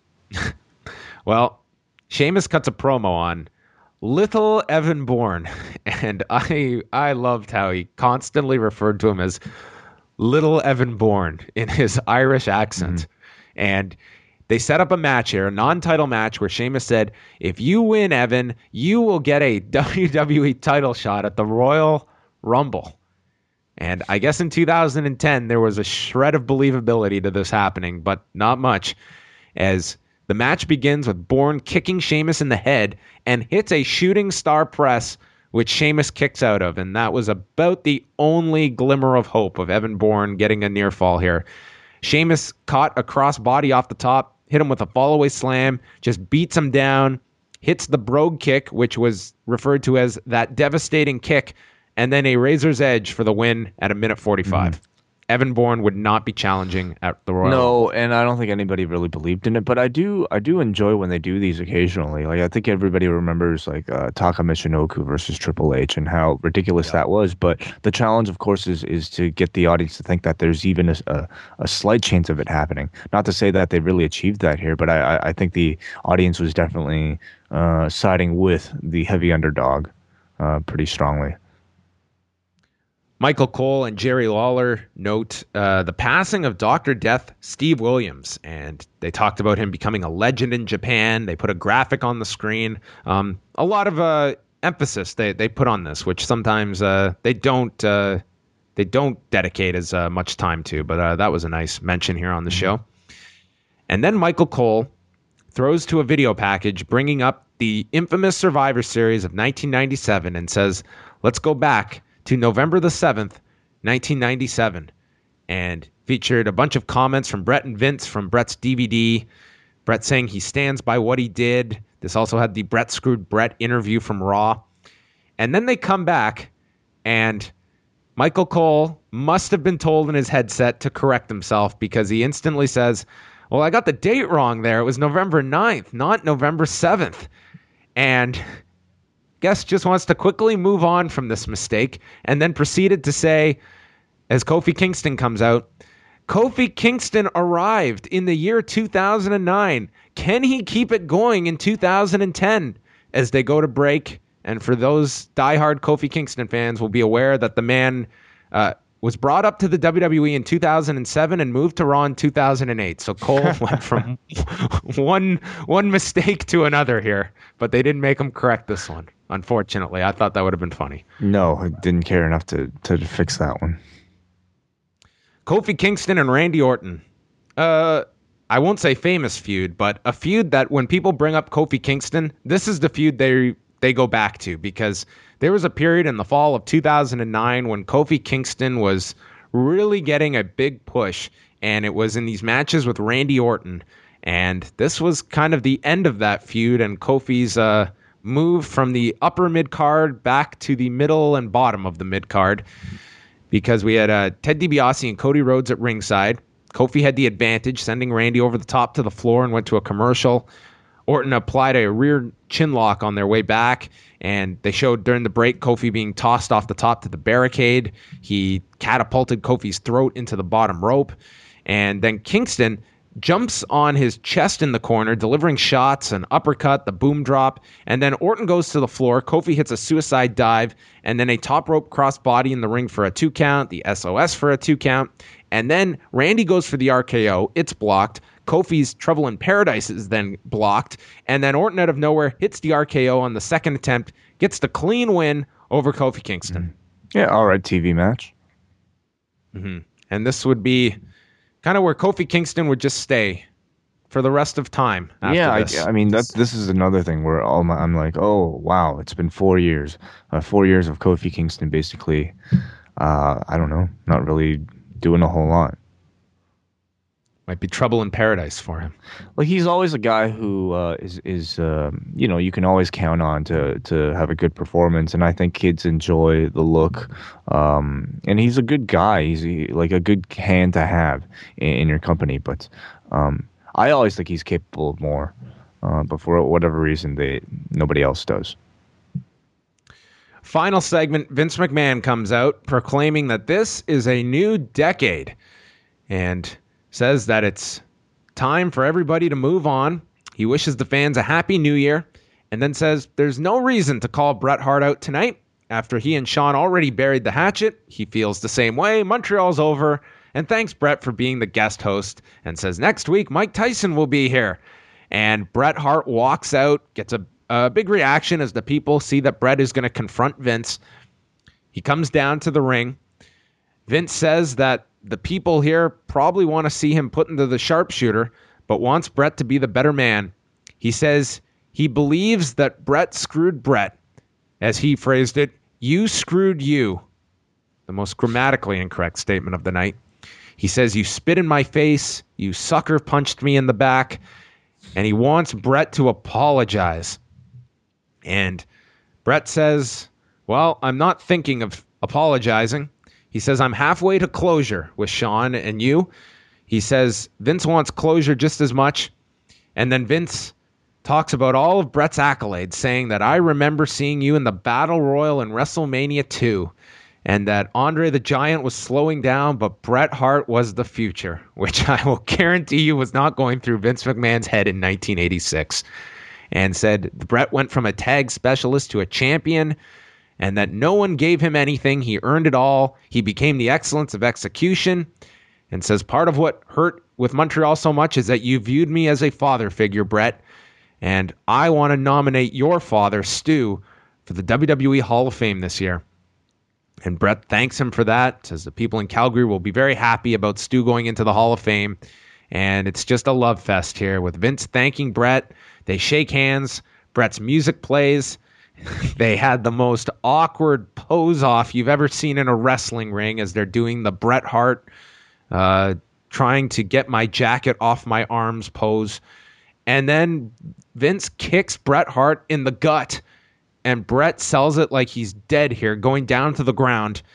Well, Sheamus cuts a promo on Little Evan Bourne, and I I loved how he constantly referred to him as Little Evan Bourne in his Irish accent. Mm-hmm. And they set up a match here, a non-title match, where Sheamus said, if you win, Evan, you will get a W W E title shot at the Royal Rumble. And I guess in two thousand ten, there was a shred of believability to this happening, but not much, as the match begins with Bourne kicking Sheamus in the head and hits a shooting star press, which Sheamus kicks out of. And that was about the only glimmer of hope of Evan Bourne getting a near fall here. Sheamus caught a crossbody off the top, hit him with a fallaway slam, just beats him down, hits the brogue kick, which was referred to as that devastating kick, and then a razor's edge for the win at a minute forty-five. Mm-hmm. Evan Bourne would not be challenging at the Royal No, Rumble. and I don't think anybody really believed in it, but I do I do enjoy when they do these occasionally. Like I think everybody remembers like uh, Taka Michinoku versus Triple H and how ridiculous that was, but the challenge of course is is to get the audience to think that there's even a, a, a slight chance of it happening. Not to say that they really achieved that here, but I, I, I think the audience was definitely uh, siding with the heavy underdog uh, pretty strongly. Michael Cole and Jerry Lawler note uh, the passing of Doctor Death Steve Williams, and they talked about him becoming a legend in Japan. They put a graphic on the screen. Um, a lot of uh, emphasis they, they put on this, which sometimes uh, they don't uh, they don't dedicate as uh, much time to. But uh, that was a nice mention here on the show. And then Michael Cole throws to a video package bringing up the infamous Survivor Series of nineteen ninety-seven and says, "Let's go back to November the seventh, nineteen ninety-seven, and featured a bunch of comments from Brett and Vince from Brett's D V D. Brett saying he stands by what he did. This also had the Brett Screwed Brett interview from Raw. And then they come back, and Michael Cole must have been told in his headset to correct himself because he instantly says, well, I got the date wrong there. It was November ninth, not November seventh. And guest just wants to quickly move on from this mistake and then proceeded to say, as Kofi Kingston comes out, Kofi Kingston arrived in the year two thousand nine. Can he keep it going in two thousand ten? As they go to break, and for those diehard Kofi Kingston fans will be aware that the man uh, was brought up to the W W E in two thousand seven and moved to Raw in two thousand eight. So Cole went from one one mistake to another here, but they didn't make him correct this one. Unfortunately, I thought that would have been funny. No, I didn't care enough to, to fix that one. Kofi Kingston and Randy Orton. Uh, I won't say famous feud, but a feud that when people bring up Kofi Kingston, this is the feud they they go back to because there was a period in the fall of two thousand nine when Kofi Kingston was really getting a big push, and it was in these matches with Randy Orton. And this was kind of the end of that feud and Kofi's uh, move from the upper mid-card back to the middle and bottom of the mid-card. Because we had uh, Ted DiBiase and Cody Rhodes at ringside. Kofi had the advantage, sending Randy over the top to the floor and went to a commercial. Orton applied a rear chin lock on their way back, and they showed during the break Kofi being tossed off the top to the barricade. He catapulted Kofi's throat into the bottom rope, and then Kingston jumps on his chest in the corner, delivering shots, an uppercut, the boom drop, and then Orton goes to the floor. Kofi hits a suicide dive, and then a top rope crossbody in the ring for a two count, the S O S for a two count, and then Randy goes for the R K O. It's blocked. Kofi's Trouble in Paradise is then blocked, and then Orton out of nowhere hits the R K O on the second attempt, gets the clean win over Kofi Kingston. Yeah, all right, T V match. Mm-hmm. And this would be kind of where Kofi Kingston would just stay for the rest of time. After yeah, this. I, I mean that's this is another thing where all my, I'm like, oh wow, it's been four years, uh, four years of Kofi Kingston basically. Uh, I don't know, not really doing a whole lot. Might be trouble in paradise for him. Like he's always a guy who uh, is is um, you know, you can always count on to to have a good performance, and I think kids enjoy the look. Um, and he's a good guy. He's he, like a good hand to have in, in your company. But um, I always think he's capable of more. Uh, but for whatever reason, they nobody else does. Final segment, Vince McMahon comes out proclaiming that this is a new decade and says that it's time for everybody to move on. He wishes the fans a happy new year and then says there's no reason to call Bret Hart out tonight. After he and Shawn already buried the hatchet, he feels the same way. Montreal's over and thanks Bret for being the guest host and says next week Mike Tyson will be here. And Bret Hart walks out, gets a, a big reaction as the people see that Bret is going to confront Vince. He comes down to the ring. Vince says that the people here probably want to see him put into the sharpshooter, but wants Bret to be the better man. He says he believes that Bret screwed Bret. As he phrased it, you screwed you. The most grammatically incorrect statement of the night. He says, you spit in my face, you sucker punched me in the back, and he wants Bret to apologize. And Bret says, well, I'm not thinking of apologizing. He says, I'm halfway to closure with Shawn and you. He says, Vince wants closure just as much. And then Vince talks about all of Bret's accolades, saying that I remember seeing you in the Battle Royal in WrestleMania two, and that Andre the Giant was slowing down, but Bret Hart was the future, which I will guarantee you was not going through Vince McMahon's head in nineteen eighty-six. And said Bret went from a tag specialist to a champion, and that no one gave him anything. He earned it all. He became the excellence of execution. And says part of what hurt with Montreal so much is that you viewed me as a father figure, Bret. And I want to nominate your father, Stu, for the W W E Hall of Fame this year. And Bret thanks him for that. Says the people in Calgary will be very happy about Stu going into the Hall of Fame. And it's just a love fest here with Vince thanking Bret. They shake hands. Bret's music plays. They had the most awkward pose off you've ever seen in a wrestling ring as they're doing the Bret Hart uh, trying to get my jacket off my arms pose. And then Vince kicks Bret Hart in the gut, and Bret sells it like he's dead here, going down to the ground.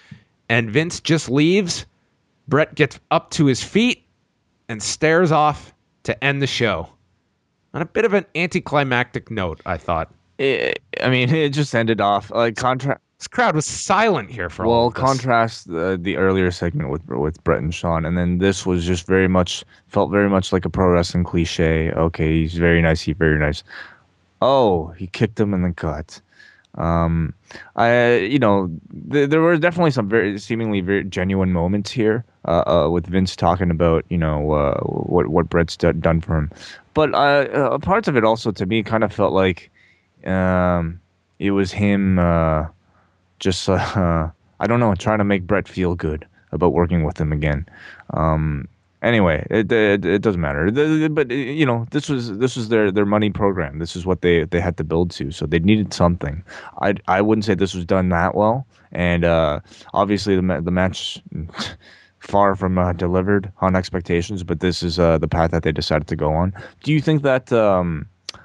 and Vince just leaves. Brett gets up to his feet and stares off to end the show. On a bit of an anticlimactic note, I thought. It, I mean, it just ended off like contrast. This crowd was silent here for all Well, of this. contrast the, the earlier segment with with Brett and Sean, and then this was just very much felt very much like a pro wrestling cliche. Okay, he's very nice. He's very nice. Oh, he kicked him in the gut. Um, I, you know, th- there were definitely some very seemingly very genuine moments here uh, uh, with Vince talking about, you know, uh, what what Brett's d- done for him. But uh, uh, parts of it also, to me, kind of felt like um, it was him uh, just, uh, I don't know, trying to make Brett feel good about working with him again. Um, Anyway, it, it it doesn't matter. The, the, but you know, this was this was their, their money program. This is what they, they had to build to. So they needed something. I I wouldn't say this was done that well. And uh, obviously the ma- the match far from uh, delivered on expectations. But this is uh, the path that they decided to go on. Do you think that um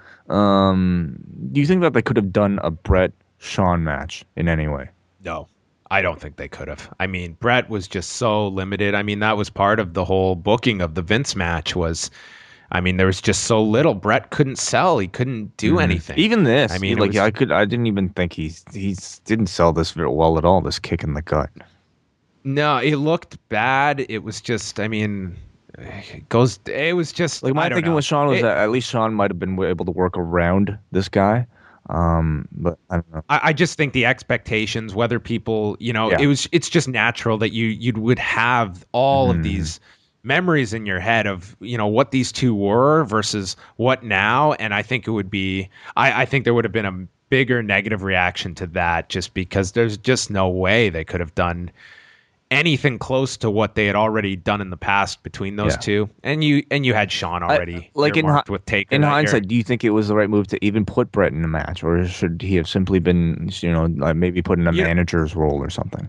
um do you think that they could have done a Brett Shawn match in any way? No. I don't think they could have. I mean, Brett was just so limited. I mean, that was part of the whole booking of the Vince match was, I mean, there was just so little. Brett couldn't sell. He couldn't do Mm-hmm. anything. Even this, I mean, it like was- I could, I didn't even think he he didn't sell this very well at all. This kick in the gut. No, it looked bad. It was just, I mean, it goes, it was just, Like my I don't thinking know. with Sean was It- that at least Sean might have been able to work around this guy. Um, but I don't know. I, I just think the expectations, whether people, you know, Yeah. it was, it's just natural that you, you would have all Mm-hmm. of these memories in your head of, you know, what these two were versus what now. And I think it would be, I, I think there would have been a bigger negative reaction to that just because there's just no way they could have done anything close to what they had already done in the past between those Yeah. two. And you, and you had Sean already I- like in, earmarked hi- with Taker in that year. hindsight, do you think it was the right move to even put Brett in a match, or should he have simply been, you know, like maybe put in a Yeah. manager's role or something?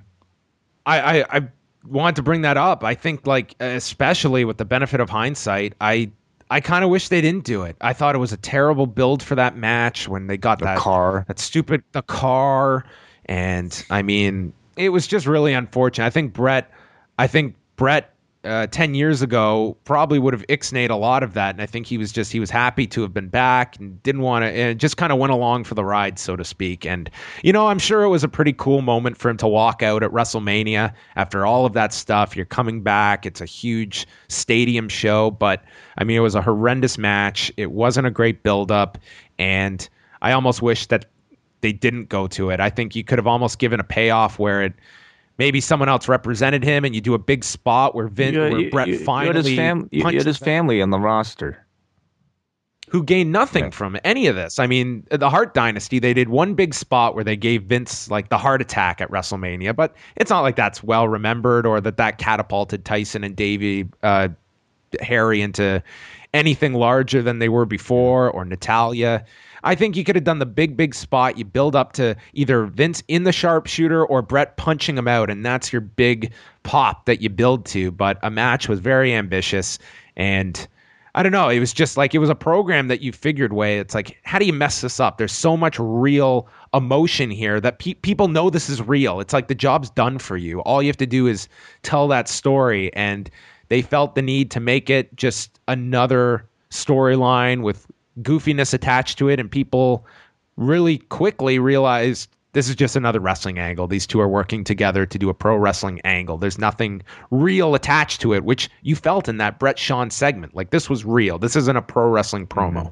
I, I, I want to bring that up. I think, like, especially with the benefit of hindsight, I I kind of wish they didn't do it. I thought it was a terrible build for that match when they got The that car. that stupid the car, and I mean, it was just really unfortunate. I think Brett, I think Brett. Uh, ten years ago, probably would have ixnayed a lot of that, and I think he was just he was happy to have been back and didn't want to, and just kind of went along for the ride, so to speak. And you know, I'm sure it was a pretty cool moment for him to walk out at WrestleMania after all of that stuff. You're coming back; it's a huge stadium show, but I mean, it was a horrendous match. It wasn't a great build-up, and I almost wish that they didn't go to it. I think you could have almost given a payoff where it. Maybe someone else represented him, and you do a big spot where Vin, You- where you- Brett you- you finally had his, fam- you- you punches had his them, family on the roster. who gained nothing Right. from any of this. I mean, the Hart Dynasty, they did one big spot where they gave Vince like the heart attack at WrestleMania, but it's not like that's well remembered or that that catapulted Tyson and Davey, uh, Harry into anything larger than they were before, or Natalia. I think you could have done the big, big spot. You build up to either Vince in the sharpshooter or Brett punching him out, and that's your big pop that you build to. But a match was very ambitious, and I don't know. It was just like it was a program that you figured way. It's like, how do you mess this up? There's so much real emotion here that pe- people know this is real. It's like the job's done for you. All you have to do is tell that story, and they felt the need to make it just another storyline with goofiness attached to it, and people really quickly realized this is just another wrestling angle. These two are working together to do a pro wrestling angle. There's nothing real attached to it, which you felt in that Brett Shawn segment. Like, this was real. This isn't a pro wrestling promo.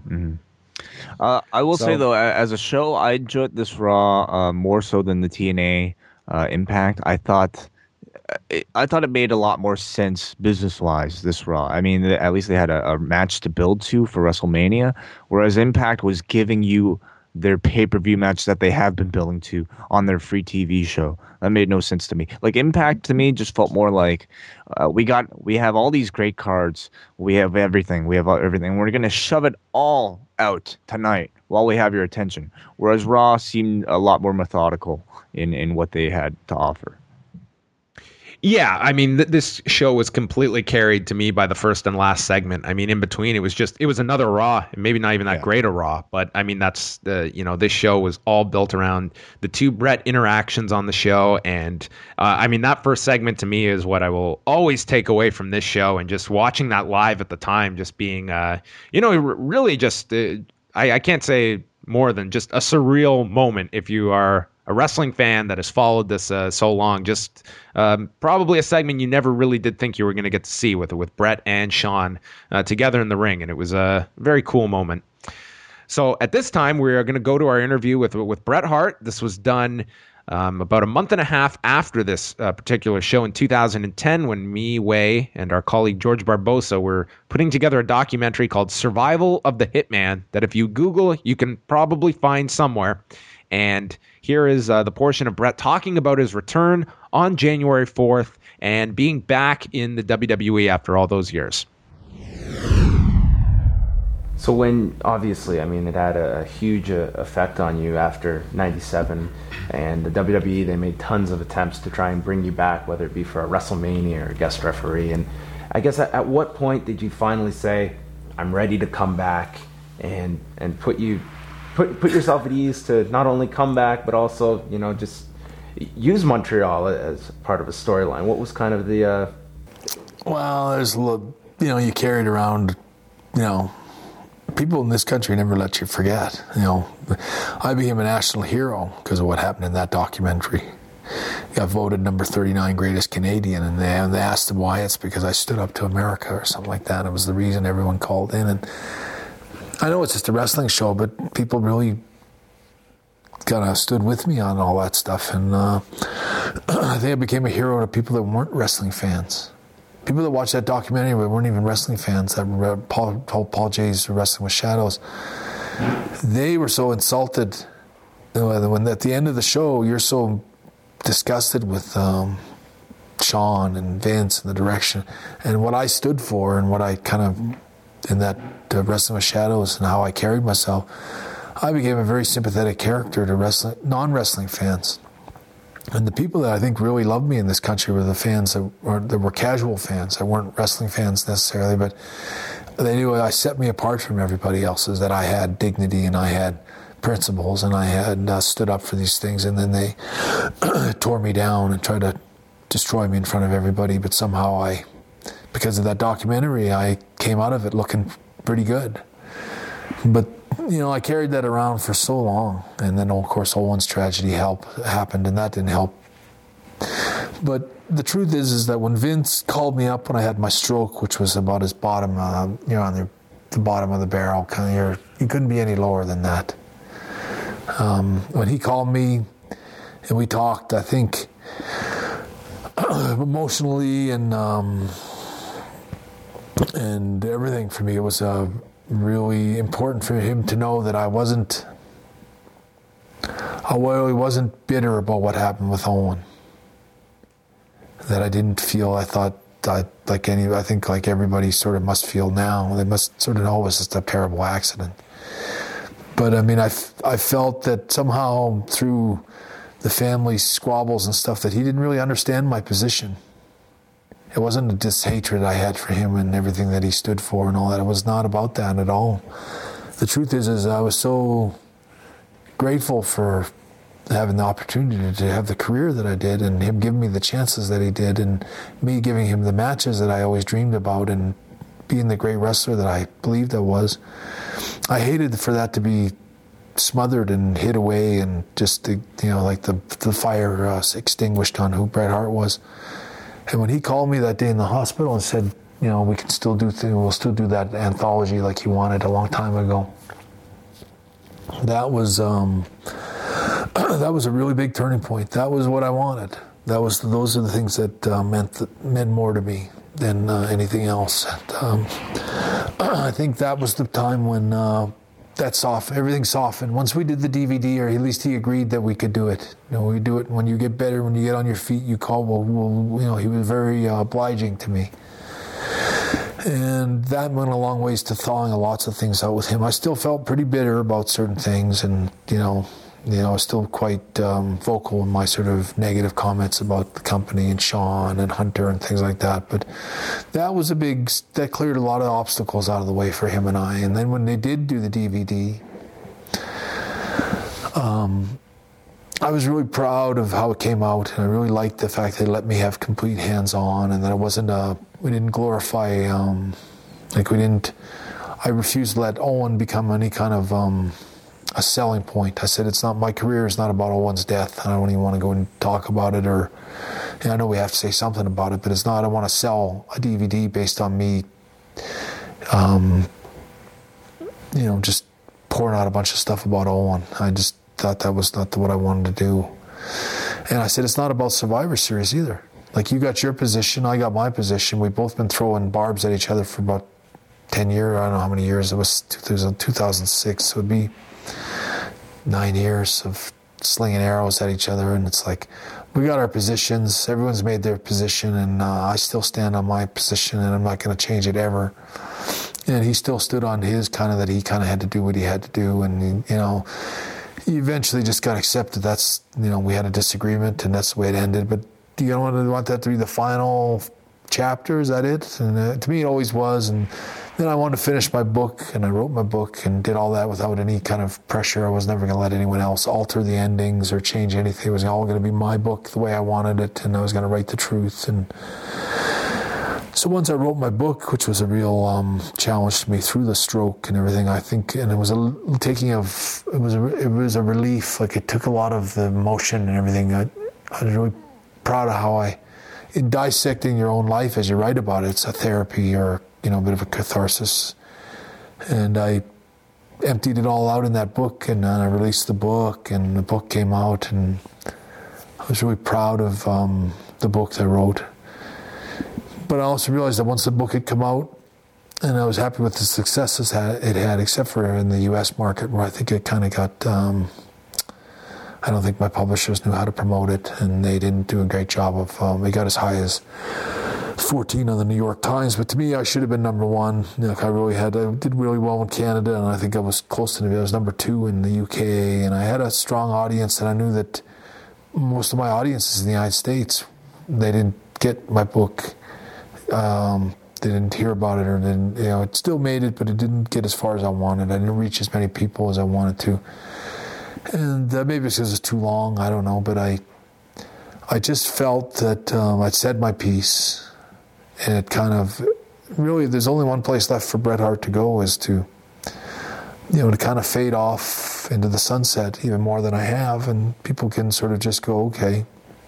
Uh, I will So- say though, a- as a show, I enjoyed this Raw uh, more so than the T N A uh, Impact. I thought, I, I thought it made a lot more sense business wise. This Raw, I mean, at least they had a, a match to build to for WrestleMania, whereas Impact was giving you their pay-per-view match that they have been building to on their free T V show. That made no sense to me. Like, Impact to me just felt more like uh, we got we have all these great cards, we have everything, we have everything. We're gonna shove it all out tonight while we have your attention. Whereas Raw seemed a lot more methodical in in what they had to offer. Yeah, I mean, th- this show was completely carried to me by the first and last segment. I mean, in between, it was just, it was another Raw, maybe not even that Yeah. great a Raw, but I mean, that's the, you know, this show was all built around the two Brett interactions on the show. And uh, I mean, that first segment to me is what I will always take away from this show. And just watching that live at the time, just being, uh, you know, r- really just, uh, I, I can't say more than just a surreal moment if you are a wrestling fan that has followed this uh, so long. Just um, probably a segment you never really did think you were going to get to see with with Brett and Shawn uh, together in the ring, and it was a very cool moment. So at this time, we are going to go to our interview with with Bret Hart. This was done um, about a month and a half after this uh, particular show in two thousand ten, when me, Way, and our colleague George Barbosa were putting together a documentary called Survival of the Hitman that if you Google, you can probably find somewhere. And here is uh, the portion of Bret talking about his return on January fourth and being back in the W W E after all those years. So when, obviously, I mean, it had a, a huge uh, effect on you after ninety-seven, and the W W E, they made tons of attempts to try and bring you back, whether it be for a WrestleMania or a guest referee. And I guess at, at what point did you finally say, I'm ready to come back, and and put you put put yourself at ease to not only come back, but also, you know, just use Montreal as part of a storyline? What was kind of the... Uh... Well, there's a little, you know, you carried around, you know, people in this country never let you forget. You know, I became a national hero because of what happened in that documentary. Got voted number thirty-nine greatest Canadian, and they, and they asked him why. It's because I stood up to America or something like that. It was the reason everyone called in. And I know it's just a wrestling show, but people really kind of stood with me on all that stuff. And uh, I think I became a hero to people that weren't wrestling fans. People that watched that documentary but weren't even wrestling fans, that read Paul, Paul, Paul J's Wrestling with Shadows, they were so insulted. When at the end of the show, you're so disgusted with um, Shawn and Vince and the direction and what I stood for and what I kind of, in that uh, Wrestling with Shadows and how I carried myself, I became a very sympathetic character to wrestling, non-wrestling fans. And the people that I think really loved me in this country were the fans that were, that were casual fans, that weren't wrestling fans necessarily, but they knew I set me apart from everybody else, is that I had dignity and I had principles and I had uh, stood up for these things, and then they tore me down and tried to destroy me in front of everybody. But somehow I, because of that documentary, I came out of it looking pretty good. But you know, I carried that around for so long, and then of course Owen's tragedy helped, happened, and that didn't help. But the truth is, is that when Vince called me up when I had my stroke, which was about his bottom, uh, you know, on the, the bottom of the barrel, kind of, you're, you couldn't be any lower than that. Um, when he called me and we talked, I think emotionally and um, and everything for me, it was a uh, really important for him to know that I wasn't, I really wasn't bitter about what happened with Owen. That I didn't feel, I thought, I, like any, I think like everybody sort of must feel now, they must sort of know it was just a terrible accident. But I mean, I, I felt that somehow through the family squabbles and stuff that he didn't really understand my position. It wasn't a dis-hatred I had for him and everything that he stood for and all that. It was not about that at all. The truth is, is I was so grateful for having the opportunity to have the career that I did, and him giving me the chances that he did, and me giving him the matches that I always dreamed about, and being the great wrestler that I believed I was. I hated for that to be smothered and hid away, and just the, you know, like the the fire uh, extinguished on who Bret Hart was. And when he called me that day in the hospital and said, you know, we can still do things, we'll still do that anthology like he wanted a long time ago. That was um, that was a really big turning point. That was what I wanted. That was those are the things that uh, meant that meant more to me than uh, anything else. And, um, I think that was the time when uh, that soft everything softened. Once we did the D V D, or at least he agreed that we could do it. You know, we do it when you get better, when you get on your feet, you call. Well, well you know, he was very uh, obliging to me, and that went a long ways to thawing lots of things out with him. I still felt pretty bitter about certain things, and you know, You know, I was still quite um, vocal in my sort of negative comments about the company and Sean and Hunter and things like that. But that was a big, that cleared a lot of obstacles out of the way for him and I. And then when they did do the D V D, um, I was really proud of how it came out. And I really liked the fact they let me have complete hands-on and that it wasn't a, we didn't glorify, um, like we didn't, I refused to let Owen become any kind of, um, a selling point. I said, it's not, my career is not about Owen's death. I don't even want to go and talk about it, or, you know, I know we have to say something about it, but it's not, I want to sell a D V D based on me, um, you know, just pouring out a bunch of stuff about Owen. I just thought that was not what I wanted to do. And I said, it's not about Survivor Series either. Like, you got your position, I got my position. We've both been throwing barbs at each other for about ten years. I don't know how many years. It was two thousand six, so it would be nine years of slinging arrows at each other. And it's like, we got our positions, everyone's made their position, and uh, I still stand on my position, and I'm not going to change it ever. And he still stood on his, kind of, that he kind of had to do what he had to do. And he, you know, he eventually just got accepted. That's, you know, we had a disagreement, and that's the way it ended. But you don't want, to, want that to be the final chapter? Is that it? And uh, to me it always was. And then I wanted to finish my book, and I wrote my book and did all that without any kind of pressure. I was never going to let anyone else alter the endings or change anything. It was all going to be my book the way I wanted it, and I was going to write the truth. And so once I wrote my book, which was a real um, challenge to me through the stroke and everything, I think, and it was a taking of, it was a, it was a relief. Like, it took a lot of the emotion and everything. I, I was really proud of how I, in dissecting your own life as you write about it, it's a therapy, or, you know, a bit of a catharsis. And I emptied it all out in that book, and then I released the book, and the book came out, and I was really proud of um, the book I wrote. But I also realized that once the book had come out, and I was happy with the successes it had, except for in the U S market, where I think it kind of got, um, I don't think my publishers knew how to promote it, and they didn't do a great job of, um, it got as high as fourteen on the New York Times, but to me, I should have been number one. You know, I really had, I did really well in Canada, and I think I was close to, I was number two in the U K, and I had a strong audience, and I knew that most of my audiences in the United States, they didn't get my book, um, they didn't hear about it, or didn't, you know, it still made it, but it didn't get as far as I wanted. I didn't reach as many people as I wanted to, and uh, maybe it's because it's too long, I don't know, but I, I just felt that um, I'd said my piece. And it kind of, really, there's only one place left for Bret Hart to go, is to, you know, to kind of fade off into the sunset even more than I have. And people can sort of just go, okay.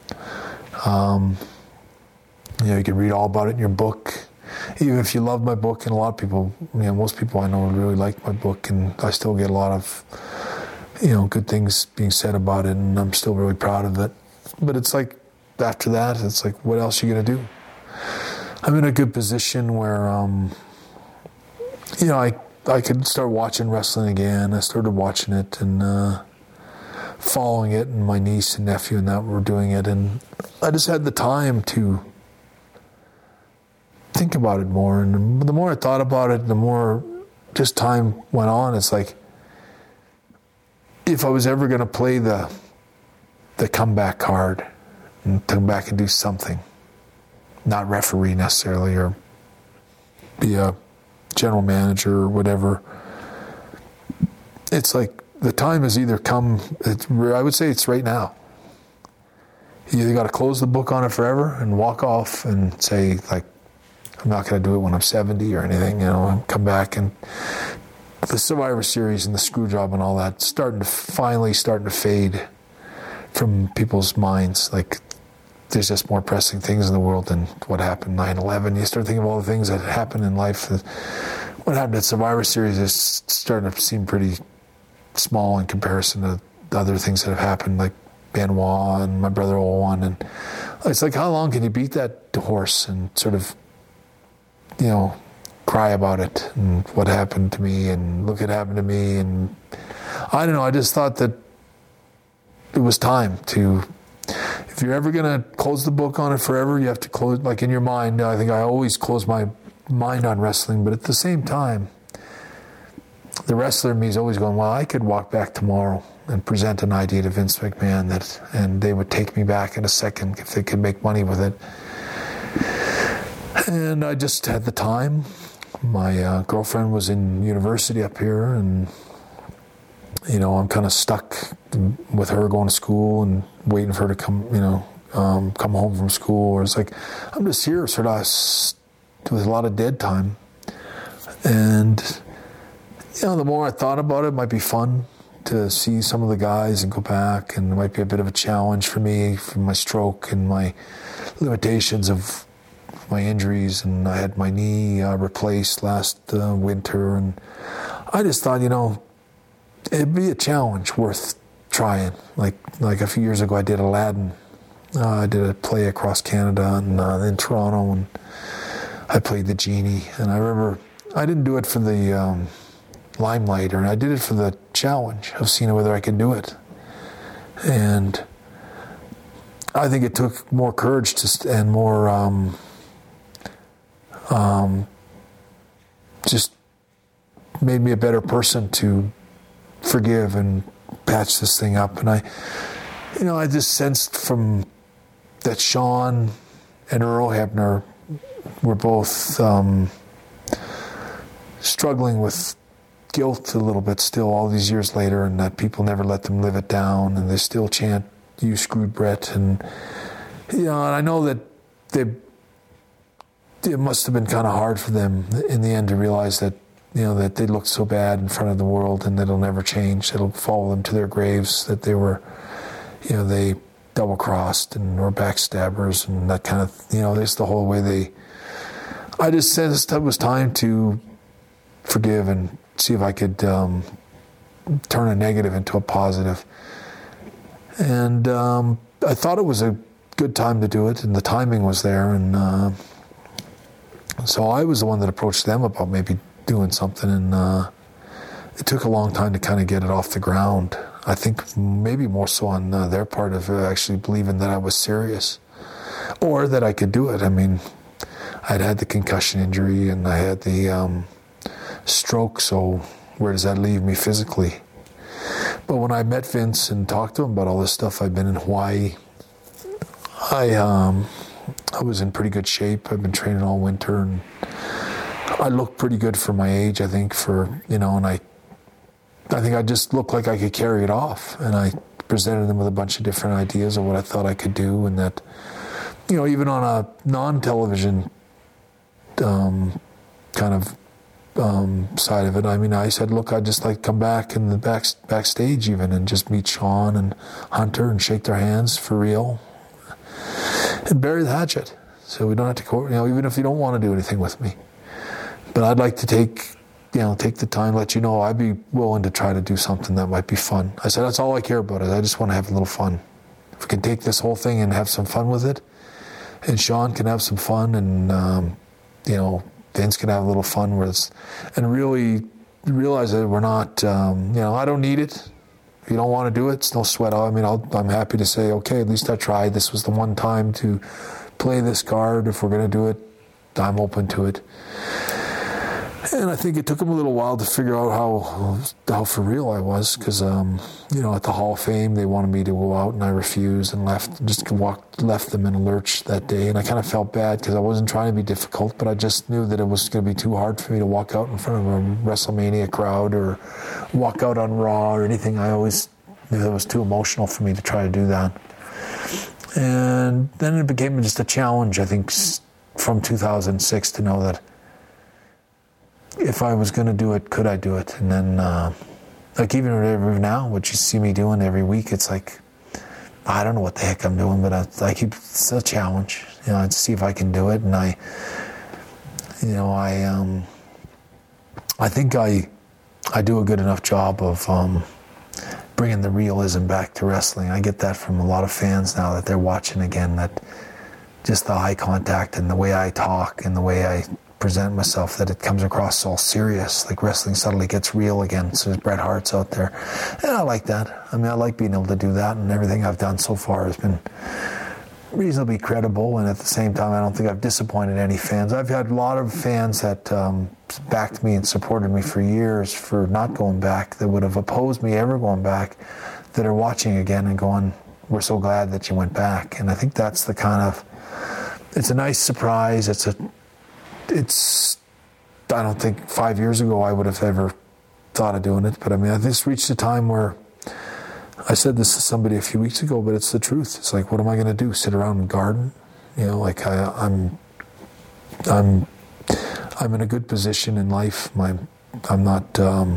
Um, you know, you can read all about it in your book. Even if you love my book, and a lot of people, you know, most people I know really like my book, and I still get a lot of, you know, good things being said about it, and I'm still really proud of it. But it's like, after that, it's like, what else are you going to do? I'm in a good position where, um, you know, I I could start watching wrestling again. I started watching it and uh, following it, and my niece and nephew and that were doing it, and I just had the time to think about it more. And the more I thought about it, the more just time went on. It's like, if I was ever going to play the the comeback card and come back and do something, not referee necessarily, or be a general manager or whatever, it's like the time has either come, it's, I would say it's right now. You either got to close the book on it forever and walk off and say, like, I'm not going to do it when I'm seventy or anything, you know, and come back. And the Survivor Series and the screw job and all that starting to finally starting to fade from people's minds. Like, there's just more pressing things in the world than what happened nine eleven. You start thinking of all the things that happened in life. What happened at Survivor Series is starting to seem pretty small in comparison to the other things that have happened, like Benoit and my brother Owen. And it's like, how long can you beat that horse and sort of, you know, cry about it and what happened to me and look what happened to me? And I don't know, I just thought that it was time to, if you're ever going to close the book on it forever, you have to close, like in your mind, I think I always close my mind on wrestling, but at the same time, the wrestler in me is always going, well, I could walk back tomorrow and present an idea to Vince McMahon that, and they would take me back in a second if they could make money with it. And I just had the time. My uh, girlfriend was in university up here, and you know, I'm kind of stuck with her going to school and waiting for her to come, you know, um, come home from school. Or it's like, I'm just here sort of with a lot of dead time. And, you know, the more I thought about it, it might be fun to see some of the guys and go back, and it might be a bit of a challenge for me from my stroke and my limitations of my injuries. And I had my knee uh, replaced last uh, winter, and I just thought, you know, it'd be a challenge worth trying. Like like a few years ago, I did Aladdin. Uh, I did a play across Canada and uh, in Toronto, and I played the genie. And I remember I didn't do it for the um, limelight, or I did it for the challenge of seeing whether I could do it. And I think it took more courage to and more um, um, just made me a better person to forgive and patch this thing up. And I, you know, I just sensed from that Sean and Earl Hebner were both um, struggling with guilt a little bit still all these years later, and that people never let them live it down, and they still chant, "You screwed Brett." And, you know, and I know that they, it must have been kind of hard for them in the end to realize that, you know, that they looked so bad in front of the world, and that it'll never change. It'll follow them to their graves, that they were, you know, they double-crossed and were backstabbers and that kind of, you know, this the whole way they, I just sensed it was time to forgive and see if I could um, turn a negative into a positive. And um, I thought it was a good time to do it, and the timing was there. And uh, so I was the one that approached them about maybe doing something, and uh, it took a long time to kind of get it off the ground. I think maybe more so on uh, their part of uh, actually believing that I was serious, or that I could do it. I mean, I'd had the concussion injury, and I had the um, stroke, so where does that leave me physically? But when I met Vince and talked to him about all this stuff, I'd been in Hawaii. I um, I was in pretty good shape. I've been training all winter, and I looked pretty good for my age, I think, for, you know, and I I think I just looked like I could carry it off. And I presented them with a bunch of different ideas of what I thought I could do, and that, you know, even on a non-television um, kind of um, side of it, I mean, I said, look, I'd just like to come back in the back, backstage even and just meet Sean and Hunter and shake their hands for real and bury the hatchet. So we don't have to, you know, even if you don't want to do anything with me. But I'd like to take, you know, take the time, let you know I'd be willing to try to do something that might be fun. I said, that's all I care about is I just want to have a little fun. If we can take this whole thing and have some fun with it, and Sean can have some fun, and, um, you know, Vince can have a little fun with us, and really realize that we're not, um, you know, I don't need it. If you don't want to do it, it's no sweat. I mean, I'll, I'm happy to say, okay, at least I tried. This was the one time to play this card. If we're going to do it, I'm open to it. And I think it took him a little while to figure out how how for real I was, because um, you know, at the Hall of Fame they wanted me to go out, and I refused and left. Just walked, left them in a lurch that day, and I kind of felt bad because I wasn't trying to be difficult, but I just knew that it was going to be too hard for me to walk out in front of a WrestleMania crowd or walk out on Raw or anything. I always knew it was too emotional for me to try to do that. And then it became just a challenge, I think, from two thousand six to know that if I was going to do it, could I do it? And then, uh, like even now, what you see me doing every week, it's like, I don't know what the heck I'm doing, but I, I keep, it's a challenge, you know, to see if I can do it. And I, you know, I, um, I think I, I do a good enough job of um, bringing the realism back to wrestling. I get that from a lot of fans now that they're watching again, that just the eye contact and the way I talk and the way I present myself, that it comes across all serious, like wrestling suddenly gets real again. So there's Bret Hart's out there, and I like that. I mean, I like being able to do that, and everything I've done so far has been reasonably credible, and at the same time, I don't think I've disappointed any fans. I've had a lot of fans that um, backed me and supported me for years for not going back, that would have opposed me ever going back, that are watching again and going, we're so glad that you went back. And I think that's the kind of, it's a nice surprise. It's a, it's, I don't think five years ago I would have ever thought of doing it, but I mean, I just reached a time where, I said this to somebody a few weeks ago, but it's the truth. It's like, what am I going to do? Sit around and garden? You know, like I, I'm, I'm, I'm in a good position in life. My, I'm not, um,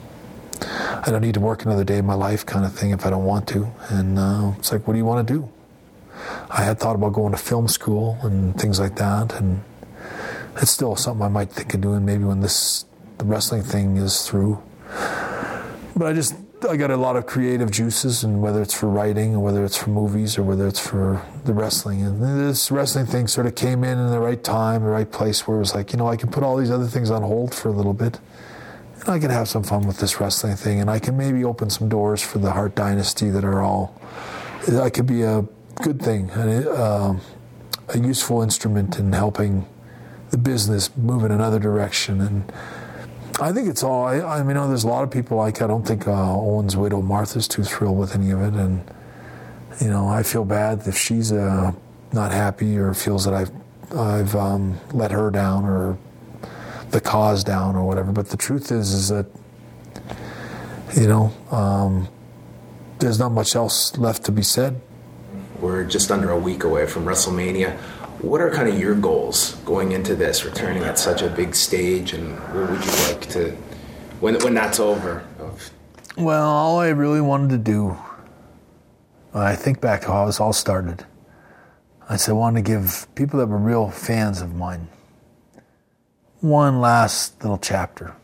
I don't need to work another day of my life, kind of thing, if I don't want to. And uh, it's like, what do you want to do? I had thought about going to film school and things like that, and it's still something I might think of doing maybe when this the wrestling thing is through. But I just. I got a lot of creative juices, and whether it's for writing or whether it's for movies or whether it's for the wrestling. And this wrestling thing sort of came in in the right time, the right place, where it was like, you know, I can put all these other things on hold for a little bit, and I can have some fun with this wrestling thing, and I can maybe open some doors for the Hart Dynasty that are all, I could be a good thing, a, uh, a useful instrument in helping the business move in another direction. And I think it's all, I, I mean, there's a lot of people like, I don't think uh, Owen's widow Martha's too thrilled with any of it. And, you know, I feel bad if she's uh, not happy or feels that I've, I've um, let her down or the cause down or whatever. But the truth is, is that, you know, um, there's not much else left to be said. We're just under a week away from WrestleMania. What are kind of your goals going into this, returning at such a big stage, and what would you like to, when when that's over? Well, all I really wanted to do, I think back to how this all started. I said I wanted to give people that were real fans of mine one last little chapter.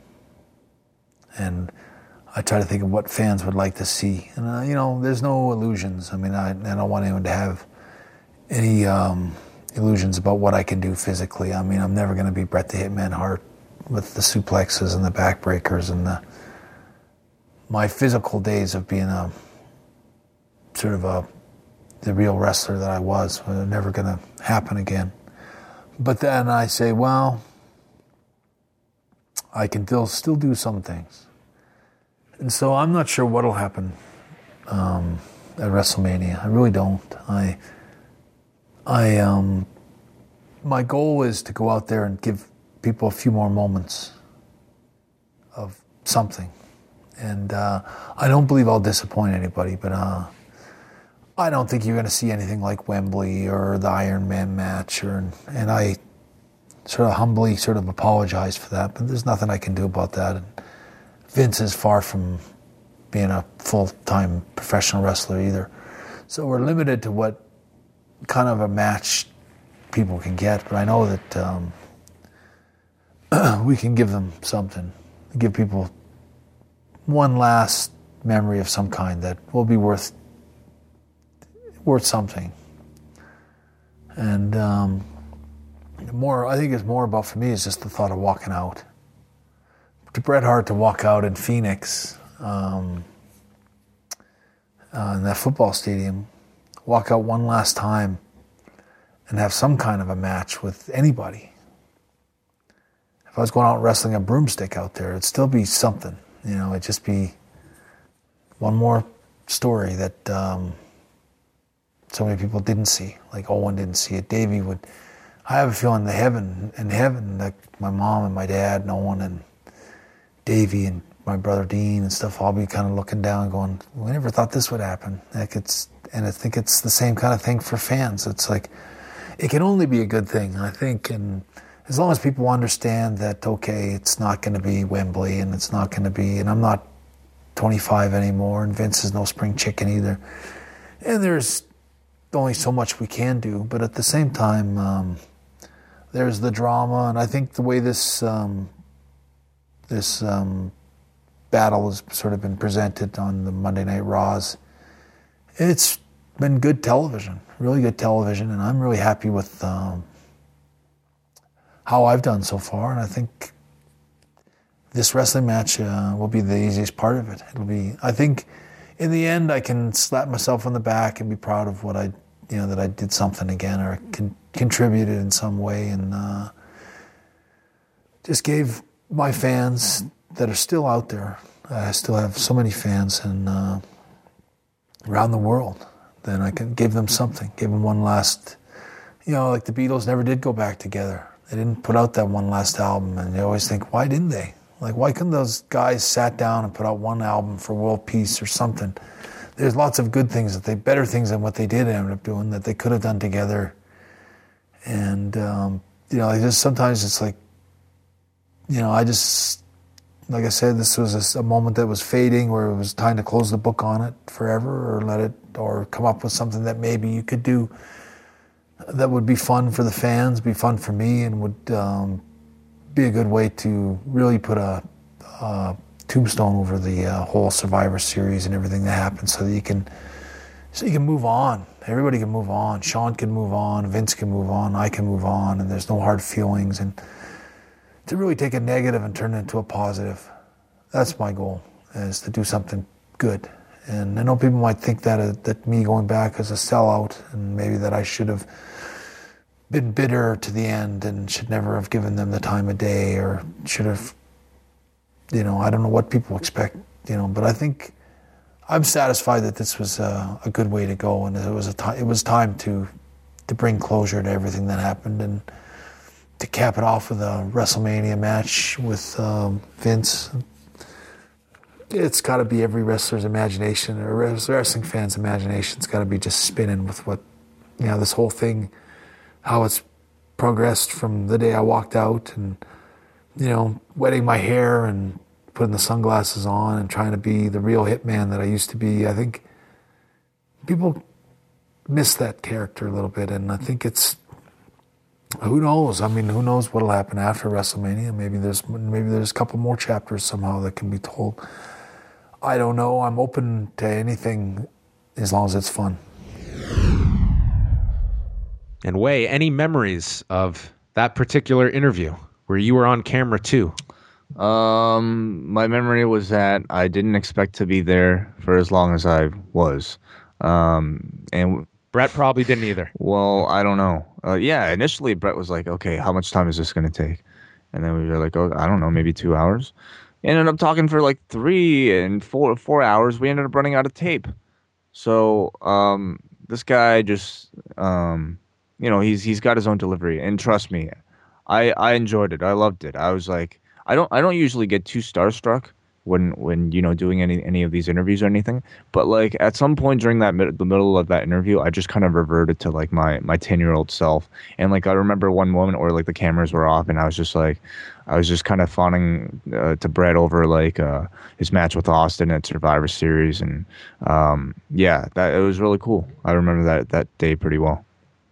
And I try to think of what fans would like to see. And, uh, you know, there's no illusions. I mean, I, I don't want anyone to have any... Um, illusions about what I can do physically. I mean, I'm never going to be Bret the Hitman Hart with the suplexes and the backbreakers and the my physical days of being a sort of a the real wrestler that I was. They're never going to happen again. But then I say, well, I can still still do some things, and so I'm not sure what'll happen um, at WrestleMania. I really don't. I. I um, my goal is to go out there and give people a few more moments of something, and uh, I don't believe I'll disappoint anybody. But uh, I don't think you're going to see anything like Wembley or the Iron Man match, or and I sort of humbly sort of apologize for that. But there's nothing I can do about that. And Vince is far from being a full-time professional wrestler either, so we're limited to what kind of a match people can get, but I know that um, we can give them something, give people one last memory of some kind that will be worth worth something. And um, more, I think it's more about, for me, is just the thought of walking out. To Bret Hart to walk out in Phoenix, um, uh, in that football stadium, walk out one last time and have some kind of a match with anybody. If I was going out and wrestling a broomstick out there, it'd still be something. You know, it'd just be one more story that um, so many people didn't see. Like Owen didn't see it. Davey would. I have a feeling the heaven, in heaven, like my mom and my dad and Owen and Davey and my brother Dean and stuff, all be kind of looking down going, we never thought this would happen. Like it's, and I think it's the same kind of thing for fans. It's like, it can only be a good thing, I think, and as long as people understand that, okay, it's not going to be Wembley and it's not going to be, and I'm not twenty-five anymore, and Vince is no spring chicken either, and there's only so much we can do, but at the same time, um, there's the drama, and I think the way this um, this um, battle has sort of been presented on the Monday Night Raws, it's been good television, really good television, and I'm really happy with um, how I've done so far, and I think this wrestling match uh, will be the easiest part of it. It'll be, I think, in the end, I can slap myself on the back and be proud of what I you know, that I did something again or con- contributed in some way, and uh, just gave my fans that are still out there. I still have so many fans and uh, around the world. Then I can give them something, give them one last, you know, like the Beatles never did go back together. They didn't put out that one last album, and you always think, why didn't they? Like, why couldn't those guys sat down and put out one album for world peace or something? There's lots of good things that they, better things than what they did end up doing that they could have done together. And um, you know, like just sometimes it's like, you know, I just, like I said, this was a, a moment that was fading, where it was time to close the book on it forever, or let it, or come up with something that maybe you could do that would be fun for the fans, be fun for me, and would um, be a good way to really put a, a tombstone over the uh, whole Survivor Series and everything that happened, so that you can, so you can move on. Everybody can move on. Sean can move on. Vince can move on. I can move on, and there's no hard feelings. And to really take a negative and turn it into a positive, that's my goal, is to do something good. And I know people might think that uh, that me going back is a sellout, and maybe that I should have been bitter to the end and should never have given them the time of day, or should have, you know, I don't know what people expect, you know, but I think I'm satisfied that this was a, a good way to go, and it was a t- it was time to to bring closure to everything that happened, and to cap it off with a WrestleMania match with um, Vince. It's got to be every wrestler's imagination, or wrestling fan's imagination. It's got to be just spinning with what, you know, this whole thing, how it's progressed from the day I walked out, and, you know, wetting my hair and putting the sunglasses on and trying to be the real hitman that I used to be. I think people miss that character a little bit, and I think it's, who knows? I mean, who knows what'll happen after WrestleMania? Maybe there's maybe there's a couple more chapters somehow that can be told. I don't know. I'm open to anything as long as it's fun. And Wai, any memories of that particular interview where you were on camera too? Um, my memory was that I didn't expect to be there for as long as I was. Um, and Brett probably didn't either. Well, I don't know. Uh, yeah, initially Brett was like, okay, how much time is this going to take? And then we were like, oh, I don't know, maybe two hours. Ended up talking for like three and four four hours. We ended up running out of tape. So um, this guy just, um, you know, he's he's got his own delivery. And trust me, I, I enjoyed it. I loved it. I was like, I don't I don't usually get too starstruck when when you know doing any any of these interviews or anything, but like at some point during that mid- the middle of that interview, I just kind of reverted to like my my ten year old self. And like I remember one moment where like the cameras were off, and I was just like, I was just kind of fawning uh, to Brett over like uh, his match with Austin at Survivor Series, and um, yeah, that it was really cool. I remember that that day pretty well.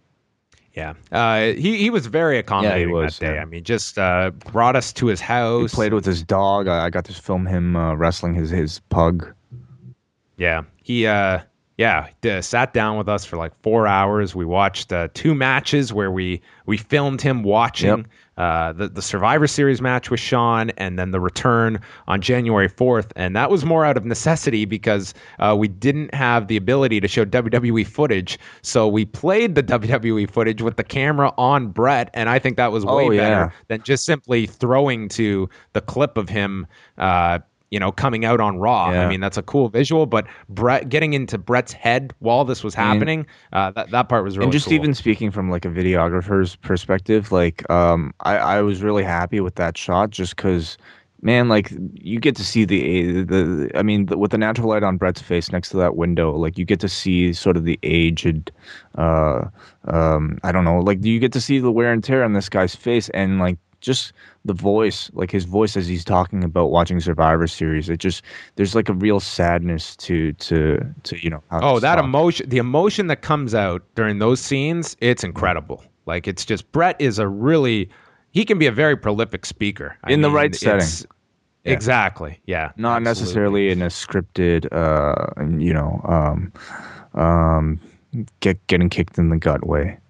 Yeah, uh, he he was very accommodating yeah, he was, that day. yeah. I mean, just uh, brought us to his house. He played with his dog. I, I got to film him uh, wrestling his his pug. Yeah, he uh, yeah d- sat down with us for like four hours. We watched uh, two matches where we we filmed him watching. Yep. Uh, the, the Survivor Series match with Sean, and then the return on January fourth. And that was more out of necessity because uh, we didn't have the ability to show W W E footage. So we played the W W E footage with the camera on Brett. And I think that was way oh, yeah. better than just simply throwing to the clip of him uh, you know, coming out on Raw. Yeah. I mean, that's a cool visual, but Brett getting into Brett's head while this was happening, uh, that, that part was really And just cool. even speaking from like a videographer's perspective, like um, I, I was really happy with that shot just because, man, like you get to see the, the I mean, the, with the natural light on Brett's face next to that window, like you get to see sort of the aged, uh, um, I don't know, like you get to see the wear and tear on this guy's face, and like just the voice, like his voice as he's talking about watching Survivor Series, it just, there's like a real sadness to to to you know how oh to that stop. emotion, the emotion that comes out during those scenes, it's incredible. Like it's just, Brett is a really, he can be a very prolific speaker I in the mean, right setting. Yeah. Exactly, yeah, not absolutely. necessarily in a scripted uh you know um um get getting kicked in the gut way.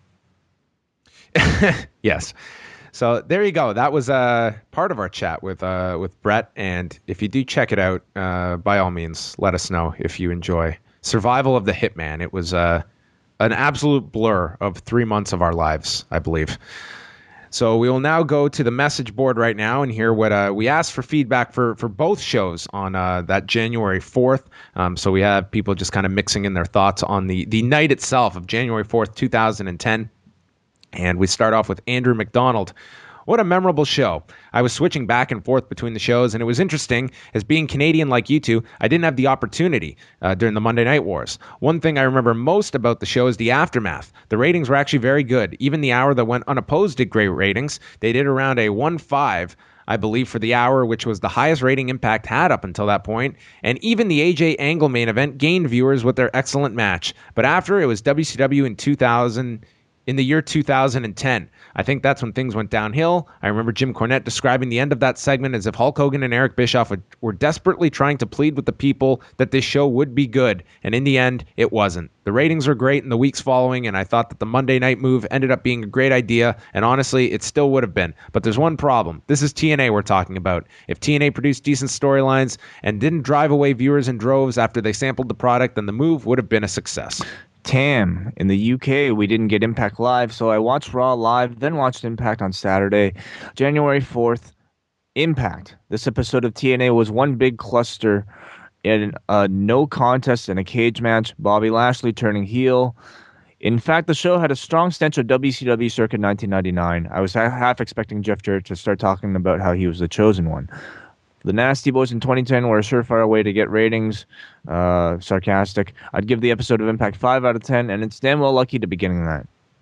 Yes. So there you go. That was uh, part of our chat with uh, with Brett. And if you do check it out, uh, by all means, let us know if you enjoy Survival of the Hitman. It was uh, an absolute blur of three months of our lives, I believe. So we will now go to the message board right now and hear what uh, we asked for feedback for, for both shows on uh, that January fourth. Um, so we have people just kind of mixing in their thoughts on the, the night itself of January fourth, two thousand ten. And we start off with Andrew McDonald. What a memorable show. I was switching back and forth between the shows, and it was interesting. As being Canadian like you two, I didn't have the opportunity uh, during the Monday Night Wars. One thing I remember most about the show is the aftermath. The ratings were actually very good. Even the hour that went unopposed did great ratings. They did around a one five, I believe, for the hour, which was the highest rating Impact had up until that point. And even the A J Angle main event gained viewers with their excellent match. But after, it was W C W in two thousand... in the year two thousand ten. I think that's when things went downhill. I remember Jim Cornette describing the end of that segment as if Hulk Hogan and Eric Bischoff would, were desperately trying to plead with the people that this show would be good, and in the end, it wasn't. The ratings were great in the weeks following, and I thought that the Monday night move ended up being a great idea, and honestly, it still would have been. But there's one problem. This is T N A we're talking about. If T N A produced decent storylines and didn't drive away viewers in droves after they sampled the product, then the move would have been a success. Tam, in the U K, we didn't get Impact Live, so I watched Raw live, then watched Impact on Saturday, January fourth. Impact. This episode of T N A was one big cluster in a no contest in a cage match, Bobby Lashley turning heel. In fact, the show had a strong stench of W C W circa nineteen ninety-nine. I was half expecting Jeff Jarrett to start talking about how he was the chosen one. The Nasty Boys in twenty ten were a surefire way to get ratings. Uh, sarcastic. I'd give the episode of Impact five out of ten, and it's damn well lucky to be getting that.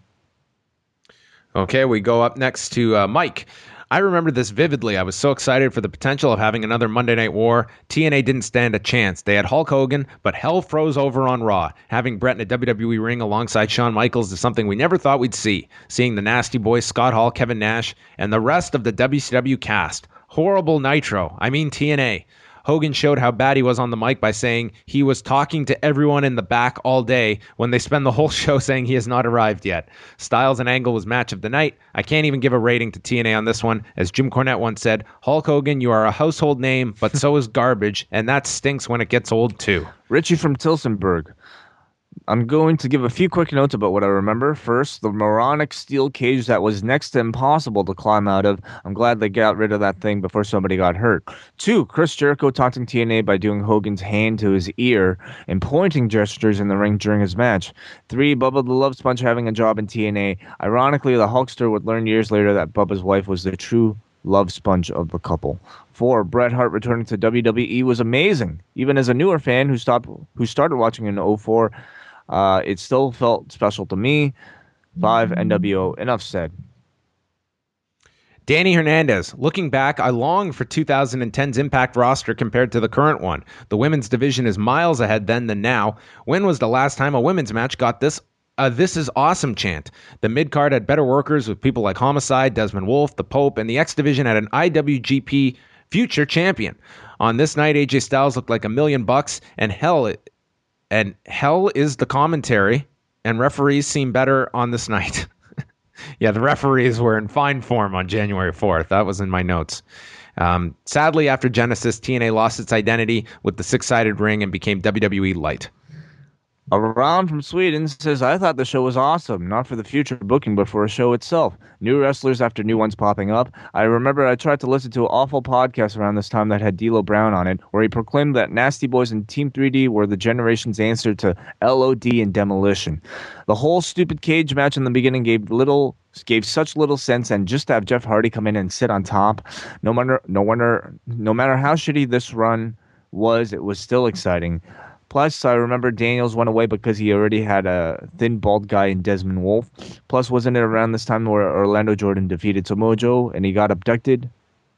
Okay, we go up next to uh, Mike. I remember this vividly. I was so excited for the potential of having another Monday Night War. T N A didn't stand a chance. They had Hulk Hogan, but hell froze over on Raw. Having Brett in a W W E ring alongside Shawn Michaels is something we never thought we'd see. Seeing the Nasty Boys, Scott Hall, Kevin Nash, and the rest of the W C W cast. Horrible Nitro. I mean T N A. Hogan showed how bad he was on the mic by saying he was talking to everyone in the back all day when they spend the whole show saying he has not arrived yet. Styles and Angle was match of the night. I can't even give a rating to T N A on this one. As Jim Cornette once said, Hulk Hogan, you are a household name, but so is garbage, and that stinks when it gets old too. Richie from Tilsonburg. I'm going to give a few quick notes about what I remember. First, the moronic steel cage that was next to impossible to climb out of. I'm glad they got rid of that thing before somebody got hurt. Two, Chris Jericho taunting T N A by doing Hogan's hand to his ear and pointing gestures in the ring during his match. Three, Bubba the Love Sponge having a job in T N A. Ironically, the Hulkster would learn years later that Bubba's wife was the true love sponge of the couple. Four, Bret Hart returning to W W E was amazing. Even as a newer fan who stopped, who started watching in oh four, Uh, it still felt special to me. Five, N W O. Enough said. Danny Hernandez. Looking back, I long for two thousand ten's Impact roster compared to the current one. The women's division is miles ahead then than now. When was the last time a women's match got this uh, this is awesome chant? The mid-card had better workers with people like Homicide, Desmond Wolfe, The Pope, and the X Division had an I W G P future champion. On this night, A J Styles looked like a million bucks, and hell, it And hell is the commentary, and referees seem better on this night. Yeah, the referees were in fine form on January fourth. That was in my notes. Um, sadly, after Genesis, T N A lost its identity with the six-sided ring and became W W E Light. Around from Sweden says, I thought the show was awesome, not for the future booking, but for a show itself. New wrestlers after new ones popping up. I remember I tried to listen to an awful podcast around this time that had D'Lo Brown on it, where he proclaimed that Nasty Boys and Team three D were the generation's answer to L O D and Demolition. The whole stupid cage match in the beginning gave little gave such little sense, and just to have Jeff Hardy come in and sit on top, no matter no wonder no matter how shitty this run was, it was still exciting. Plus, I remember Daniels went away because he already had a thin, bald guy in Desmond Wolfe. Plus, wasn't it around this time where Orlando Jordan defeated Samoa Joe and he got abducted?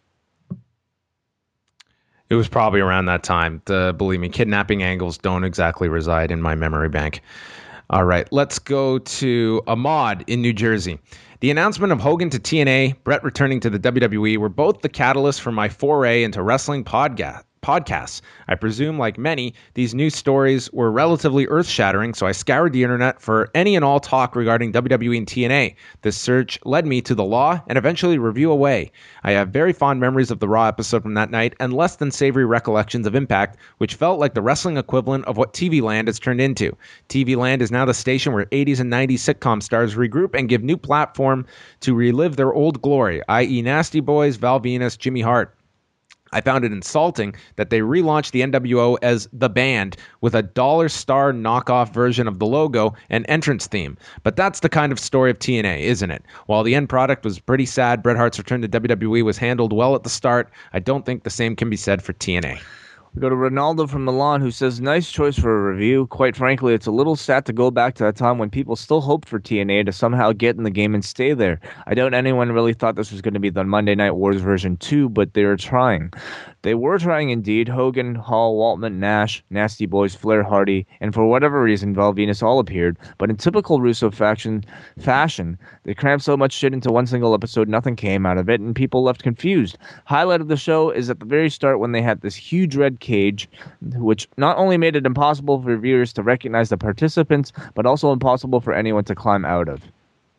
It was probably around that time. The, believe me, kidnapping angles don't exactly reside in my memory bank. All right, let's go to Ahmad in New Jersey. The announcement of Hogan to T N A, Brett returning to the W W E were both the catalyst for my foray into wrestling podcast. podcasts. I presume, like many, these news stories were relatively earth-shattering, so I scoured the internet for any and all talk regarding W W E and T N A. This search led me to The Law and eventually Review Away. I have very fond memories of the Raw episode from that night and less than savory recollections of Impact, which felt like the wrestling equivalent of what T V Land has turned into. T V Land is now the station where eighties and nineties sitcom stars regroup and give new platform to relive their old glory, that is. Nasty Boys, Val Venus, Jimmy Hart. I found it insulting that they relaunched the N W O as The Band with a dollar star knockoff version of the logo and entrance theme. But that's the kind of story of T N A, isn't it? While the end product was pretty sad, Bret Hart's return to W W E was handled well at the start. I don't think the same can be said for T N A. We go to Ronaldo from Milan, who says, nice choice for a review. Quite frankly, it's a little sad to go back to that time when people still hoped for T N A to somehow get in the game and stay there. I doubt anyone really thought this was going to be the Monday Night Wars version two, but they were trying. They were trying indeed. Hogan, Hall, Waltman, Nash, Nasty Boys, Flair, Hardy, and for whatever reason, Val Venus all appeared. But in typical Russo faction fashion, they crammed so much shit into one single episode, nothing came out of it, and people left confused. Highlight of the show is at the very start when they had this huge red cage, which not only made it impossible for viewers to recognize the participants, but also impossible for anyone to climb out of.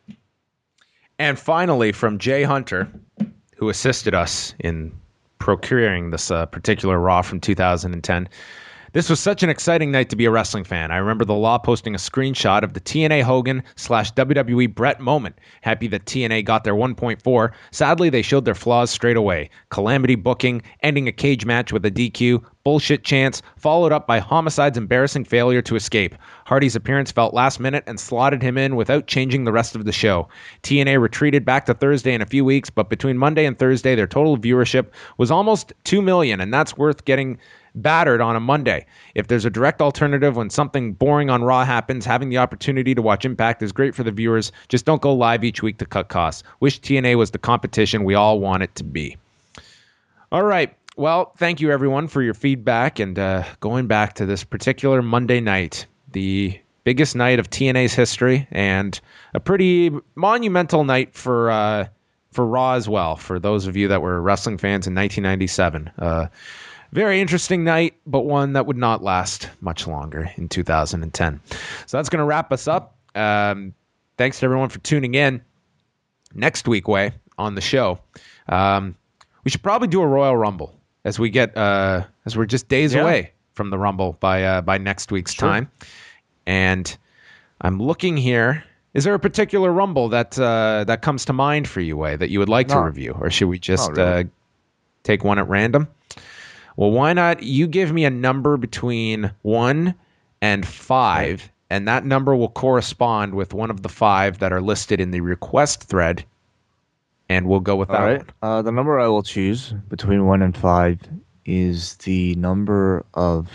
And finally, from Jay Hunter, who assisted us in procuring this uh, particular Raw from two thousand ten. This was such an exciting night to be a wrestling fan. I remember the Law posting a screenshot of the T N A Hogan slash W W E Brett moment. Happy that T N A got their one point four. Sadly, they showed their flaws straight away. Calamity booking, ending a cage match with a D Q, bullshit chants, followed up by Homicide's embarrassing failure to escape. Hardy's appearance felt last minute and slotted him in without changing the rest of the show. T N A retreated back to Thursday in a few weeks, but between Monday and Thursday, their total viewership was almost two million, and that's worth getting battered on a Monday. If there's a direct alternative when something boring on Raw happens, having the opportunity to watch Impact is great for the viewers. Just don't go live each week to cut costs. Wish T N A was the competition we all want it to be. All right. Well, thank you everyone for your feedback and uh, going back to this particular Monday night, the biggest night of T N A's history and a pretty monumental night for uh, for Raw as well, for those of you that were wrestling fans in nineteen ninety-seven. Uh, Very interesting night, but one that would not last much longer in two thousand ten. So that's going to wrap us up. Um, thanks to everyone for tuning in. Next week, Way, on the show, um, we should probably do a Royal Rumble as we get uh, as we're just days Yeah. away from the Rumble by uh, by next week's Sure. time. And I'm looking here. Is there a particular Rumble that uh, that comes to mind for you, Way, that you would like to No. review, or should we just Not really. uh, take one at random? Well, why not you give me a number between one and five, and that number will correspond with one of the five that are listed in the request thread, and we'll go with that All right. one. Uh, the number I will choose between one and five is the number of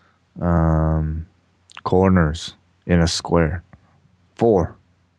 um, corners in a square. Four.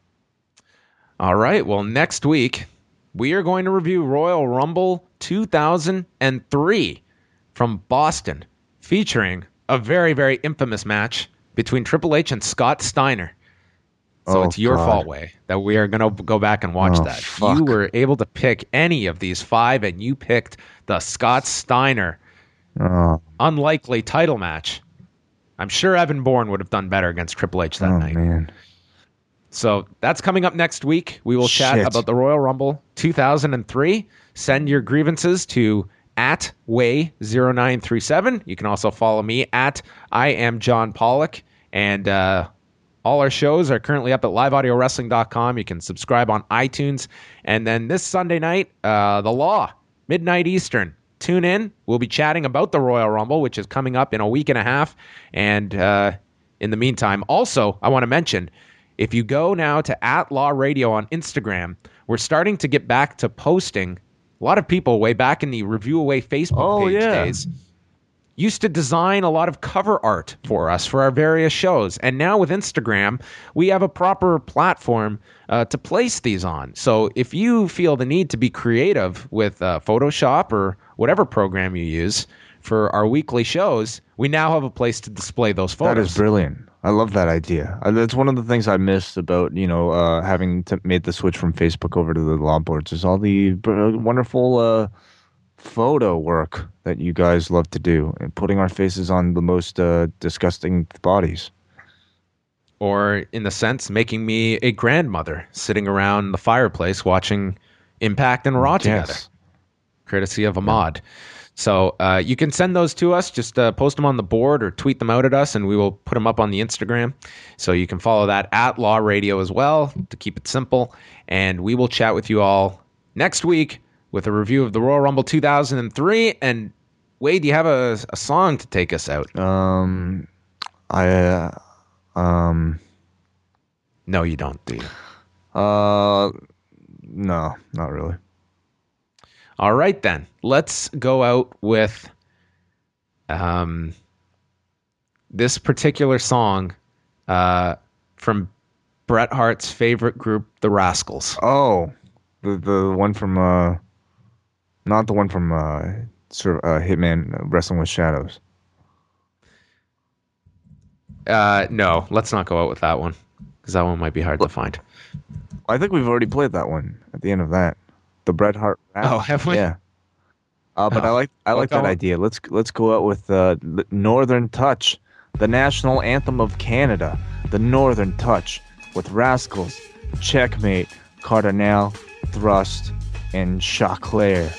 All right. Well, next week, we are going to review Royal Rumble two thousand three from Boston, featuring a very, very infamous match between Triple H and Scott Steiner. So Oh, it's your God. fault, Way, that we are going to go back and watch Oh, that. fuck. You were able to pick any of these five, and you picked the Scott Steiner Oh, unlikely title match. I'm sure Evan Bourne would have done better against Triple H that oh night. man. So that's coming up next week. We will chat Shit. about the Royal Rumble two thousand three. Send your grievances to at way zero nine three seven. You can also follow me at I am John Pollock. And uh, all our shows are currently up at live audio wrestling dot com. You can subscribe on iTunes. And then this Sunday night, uh, The Law, midnight Eastern. Tune in. We'll be chatting about the Royal Rumble, which is coming up in a week and a half. And uh, in the meantime, also, I want to mention, if you go now to at Law Radio on Instagram, we're starting to get back to posting. A lot of people way back in the Review Away Facebook Oh, page yeah. days used to design a lot of cover art for us for our various shows. And now with Instagram, we have a proper platform uh, to place these on. So if you feel the need to be creative with uh, Photoshop or whatever program you use for our weekly shows, we now have a place to display those photos. That is brilliant. I love that idea. Uh, That's one of the things I missed about, you know, uh, having to made the switch from Facebook over to the law boards is all the br- wonderful uh, photo work that you guys love to do and putting our faces on the most uh, disgusting bodies. Or, in the sense, making me a grandmother sitting around the fireplace watching Impact and Raw together. Yes. Courtesy of Ahmad. So uh, you can send those to us. Just uh, post them on the board or tweet them out at us, and we will put them up on the Instagram. So you can follow that at Law Radio as well to keep it simple. And we will chat with you all next week with a review of the Royal Rumble two thousand three. And Wade, do you have a, a song to take us out? Um, I, uh, um, no, you don't, do you? Uh, no, not really. All right, then. Let's go out with um, this particular song uh, from Bret Hart's favorite group, The Rascals. Oh, the the one from, uh, not the one from uh, sort of, uh, Hitman uh, Wrestling with Shadows. Uh, no, let's not go out with that one, because that one might be hard to find. I think we've already played that one at the end of that. The Bret Hart rap. Oh, have we? Yeah. Uh, but Oh. I like I like Well, that go- idea. Let's let's go out with uh, the Northern Touch, the national anthem of Canada. The Northern Touch with Rascals, Checkmate, Cardinal, Thrust, and Chaclair.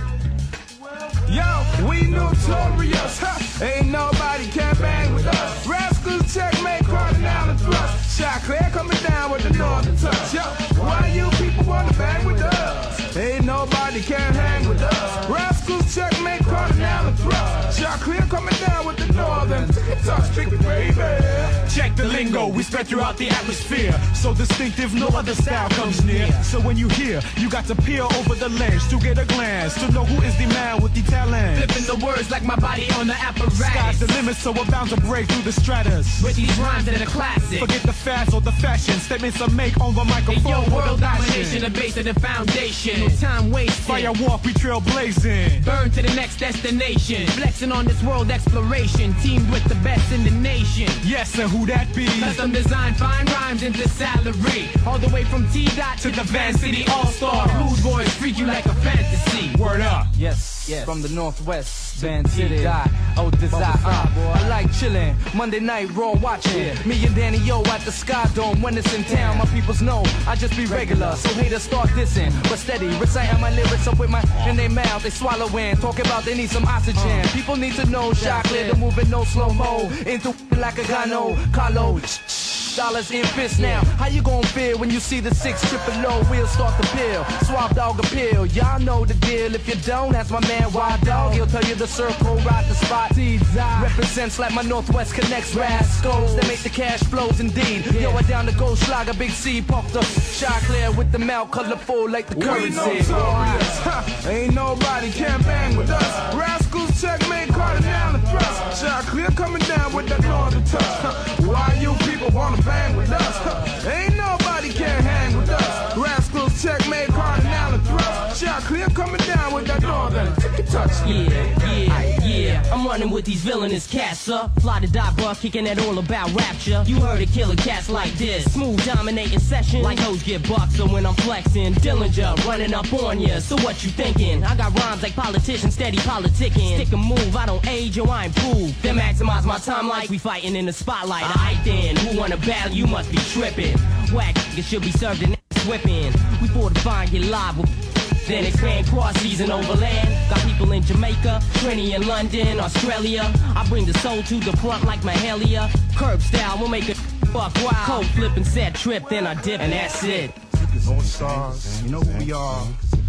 Yo, we notorious, huh? Ain't nobody can bang with us. Rascals, Checkmate, Cardinal, and Thrust. Chaclair coming down with the Northern Touch. Yo, why you people wanna bang with us? Ain't nobody can hang with us. Rascals, Checkmate, Cardinal, and Thrust. Chaclair coming down with the Northern Touch. Tricky baby. Check the lingo we spread throughout the atmosphere. So distinctive, no other style comes near. So when you hear, you got to peer over the lens to get a glance to know who is the man with the talent. Flipping the words like my body on the apparatus. Sky's the limit, so we're bound to break through the stratus. With these rhymes that are classic. Forget the fads or the fashion. Statements I make on the microphone. Yo, world domination, Action. the base of the foundation. No time wasted. Fire walk, we trailblazing. Burn to the next destination. Flexing on this world exploration. Teamed with the best in the nation. Yes, and who that be? Custom design, fine rhymes into salary. All the way from T-Dot to the Van City All-Star. Blues boys freak you like a fantasy. Word up. Yes, yes. From the Northwest, Van City. Oh, desire. Uh, I like chillin'. Monday night, raw watching. Me and Danny O at the Sky Dome when it's in town. My peoples know I just be regular. So haters start dissing. But steady, reciting my lyrics up with my in their mouth. They swallowing. Talk about they need some oxygen. People need to know. Shot clear, the moving no slow mo. Into like a gano. Carlo. Dollars in fists now. How you gon' feel when you see the six triple O wheels start to peel? Swab dog appeal. Y'all know the deal. If you don't, ask my man Wild Dog. He'll tell you the circle, ride the spot. Represents like my Northwest connects rascals that make the cash flows indeed. Yo, I down the Gold Schlager, Big C puffed up. Shot clear with the mouth colorful like the We currency. notorious, huh? Ain't nobody can bang with us. Rascals, Checkmate, Cardinal, and Thrust. Chaclair coming down with that Northern Touch. Huh? Why you people wanna bang with us? Huh? Ain't nobody can hang with us. Rascals, Checkmate, Cardinal, and Thrust. Chaclair coming down with that Northern Touch. Yeah, yeah, yeah. I'm running with these villainous cats, sir. Fly to die, buck, kicking that all about rapture. You heard of killer cats like this. Smooth dominating session. Like hoes get bucked, so when I'm flexing. Dillinger running up on ya. So what you thinking? I got rhymes like politicians, steady politicking. Stick a move, I don't age, yo, I improve. Then maximize my time like we fighting in the spotlight. Aight then, who wanna battle? You must be tripping. Whack, niggas should be served in ass whipping. We fortify and get live with. Then expand cross season overland. Got people in Jamaica, Trini in London, Australia. I bring the soul to the front like Mahalia. Curb style, we'll make it fuck wild. Cold flip and set trip, then I dip and that's it. North Stars, you know who we are.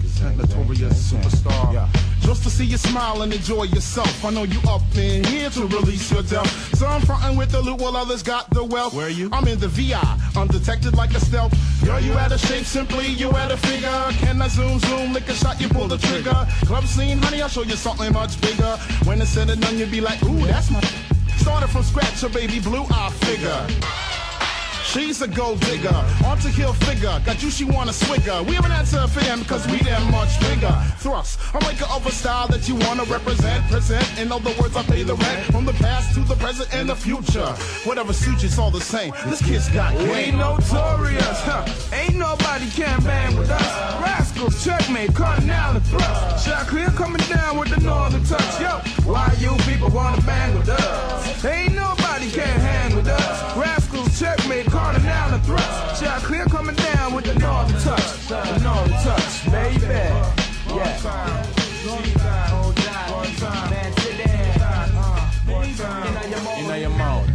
Notorious superstar. Yeah. Just to see you smile and enjoy yourself. I know you up in here to release your doubt. So I'm frontin' with the loot while others got the wealth. Where are you? I'm in the V I, undetected like a stealth. Girl, you out of shape, simply you out of figure. Can I zoom, zoom, lick a shot, you pull the trigger. Club scene, honey, I'll show you something much bigger. When it's said and done, you be like, ooh, that's my. Started from scratch, so baby blue, I figure. She's a gold digger, on to heel figure. Got you, she wanna swigger. We haven't answered for him because we damn much bigger. Thrust, I'm like of a style that you wanna represent. Present, in other words, I pay the rent. From the past to the present and the future. Whatever suits you, it's all the same. This kid's got game. We notorious, huh? Ain't nobody can bang with us. Rascals, checkmate, cardinal and thrust. Shot clear coming down with the northern touch. Yo, why you people wanna bang with us? Ain't nobody can hang with us. Rascals, checkmate, cardinal and thrust. Shot clear coming down with the northern touch. The northern touch, baby. Yeah. Man, sit down. Uh, you know your mode.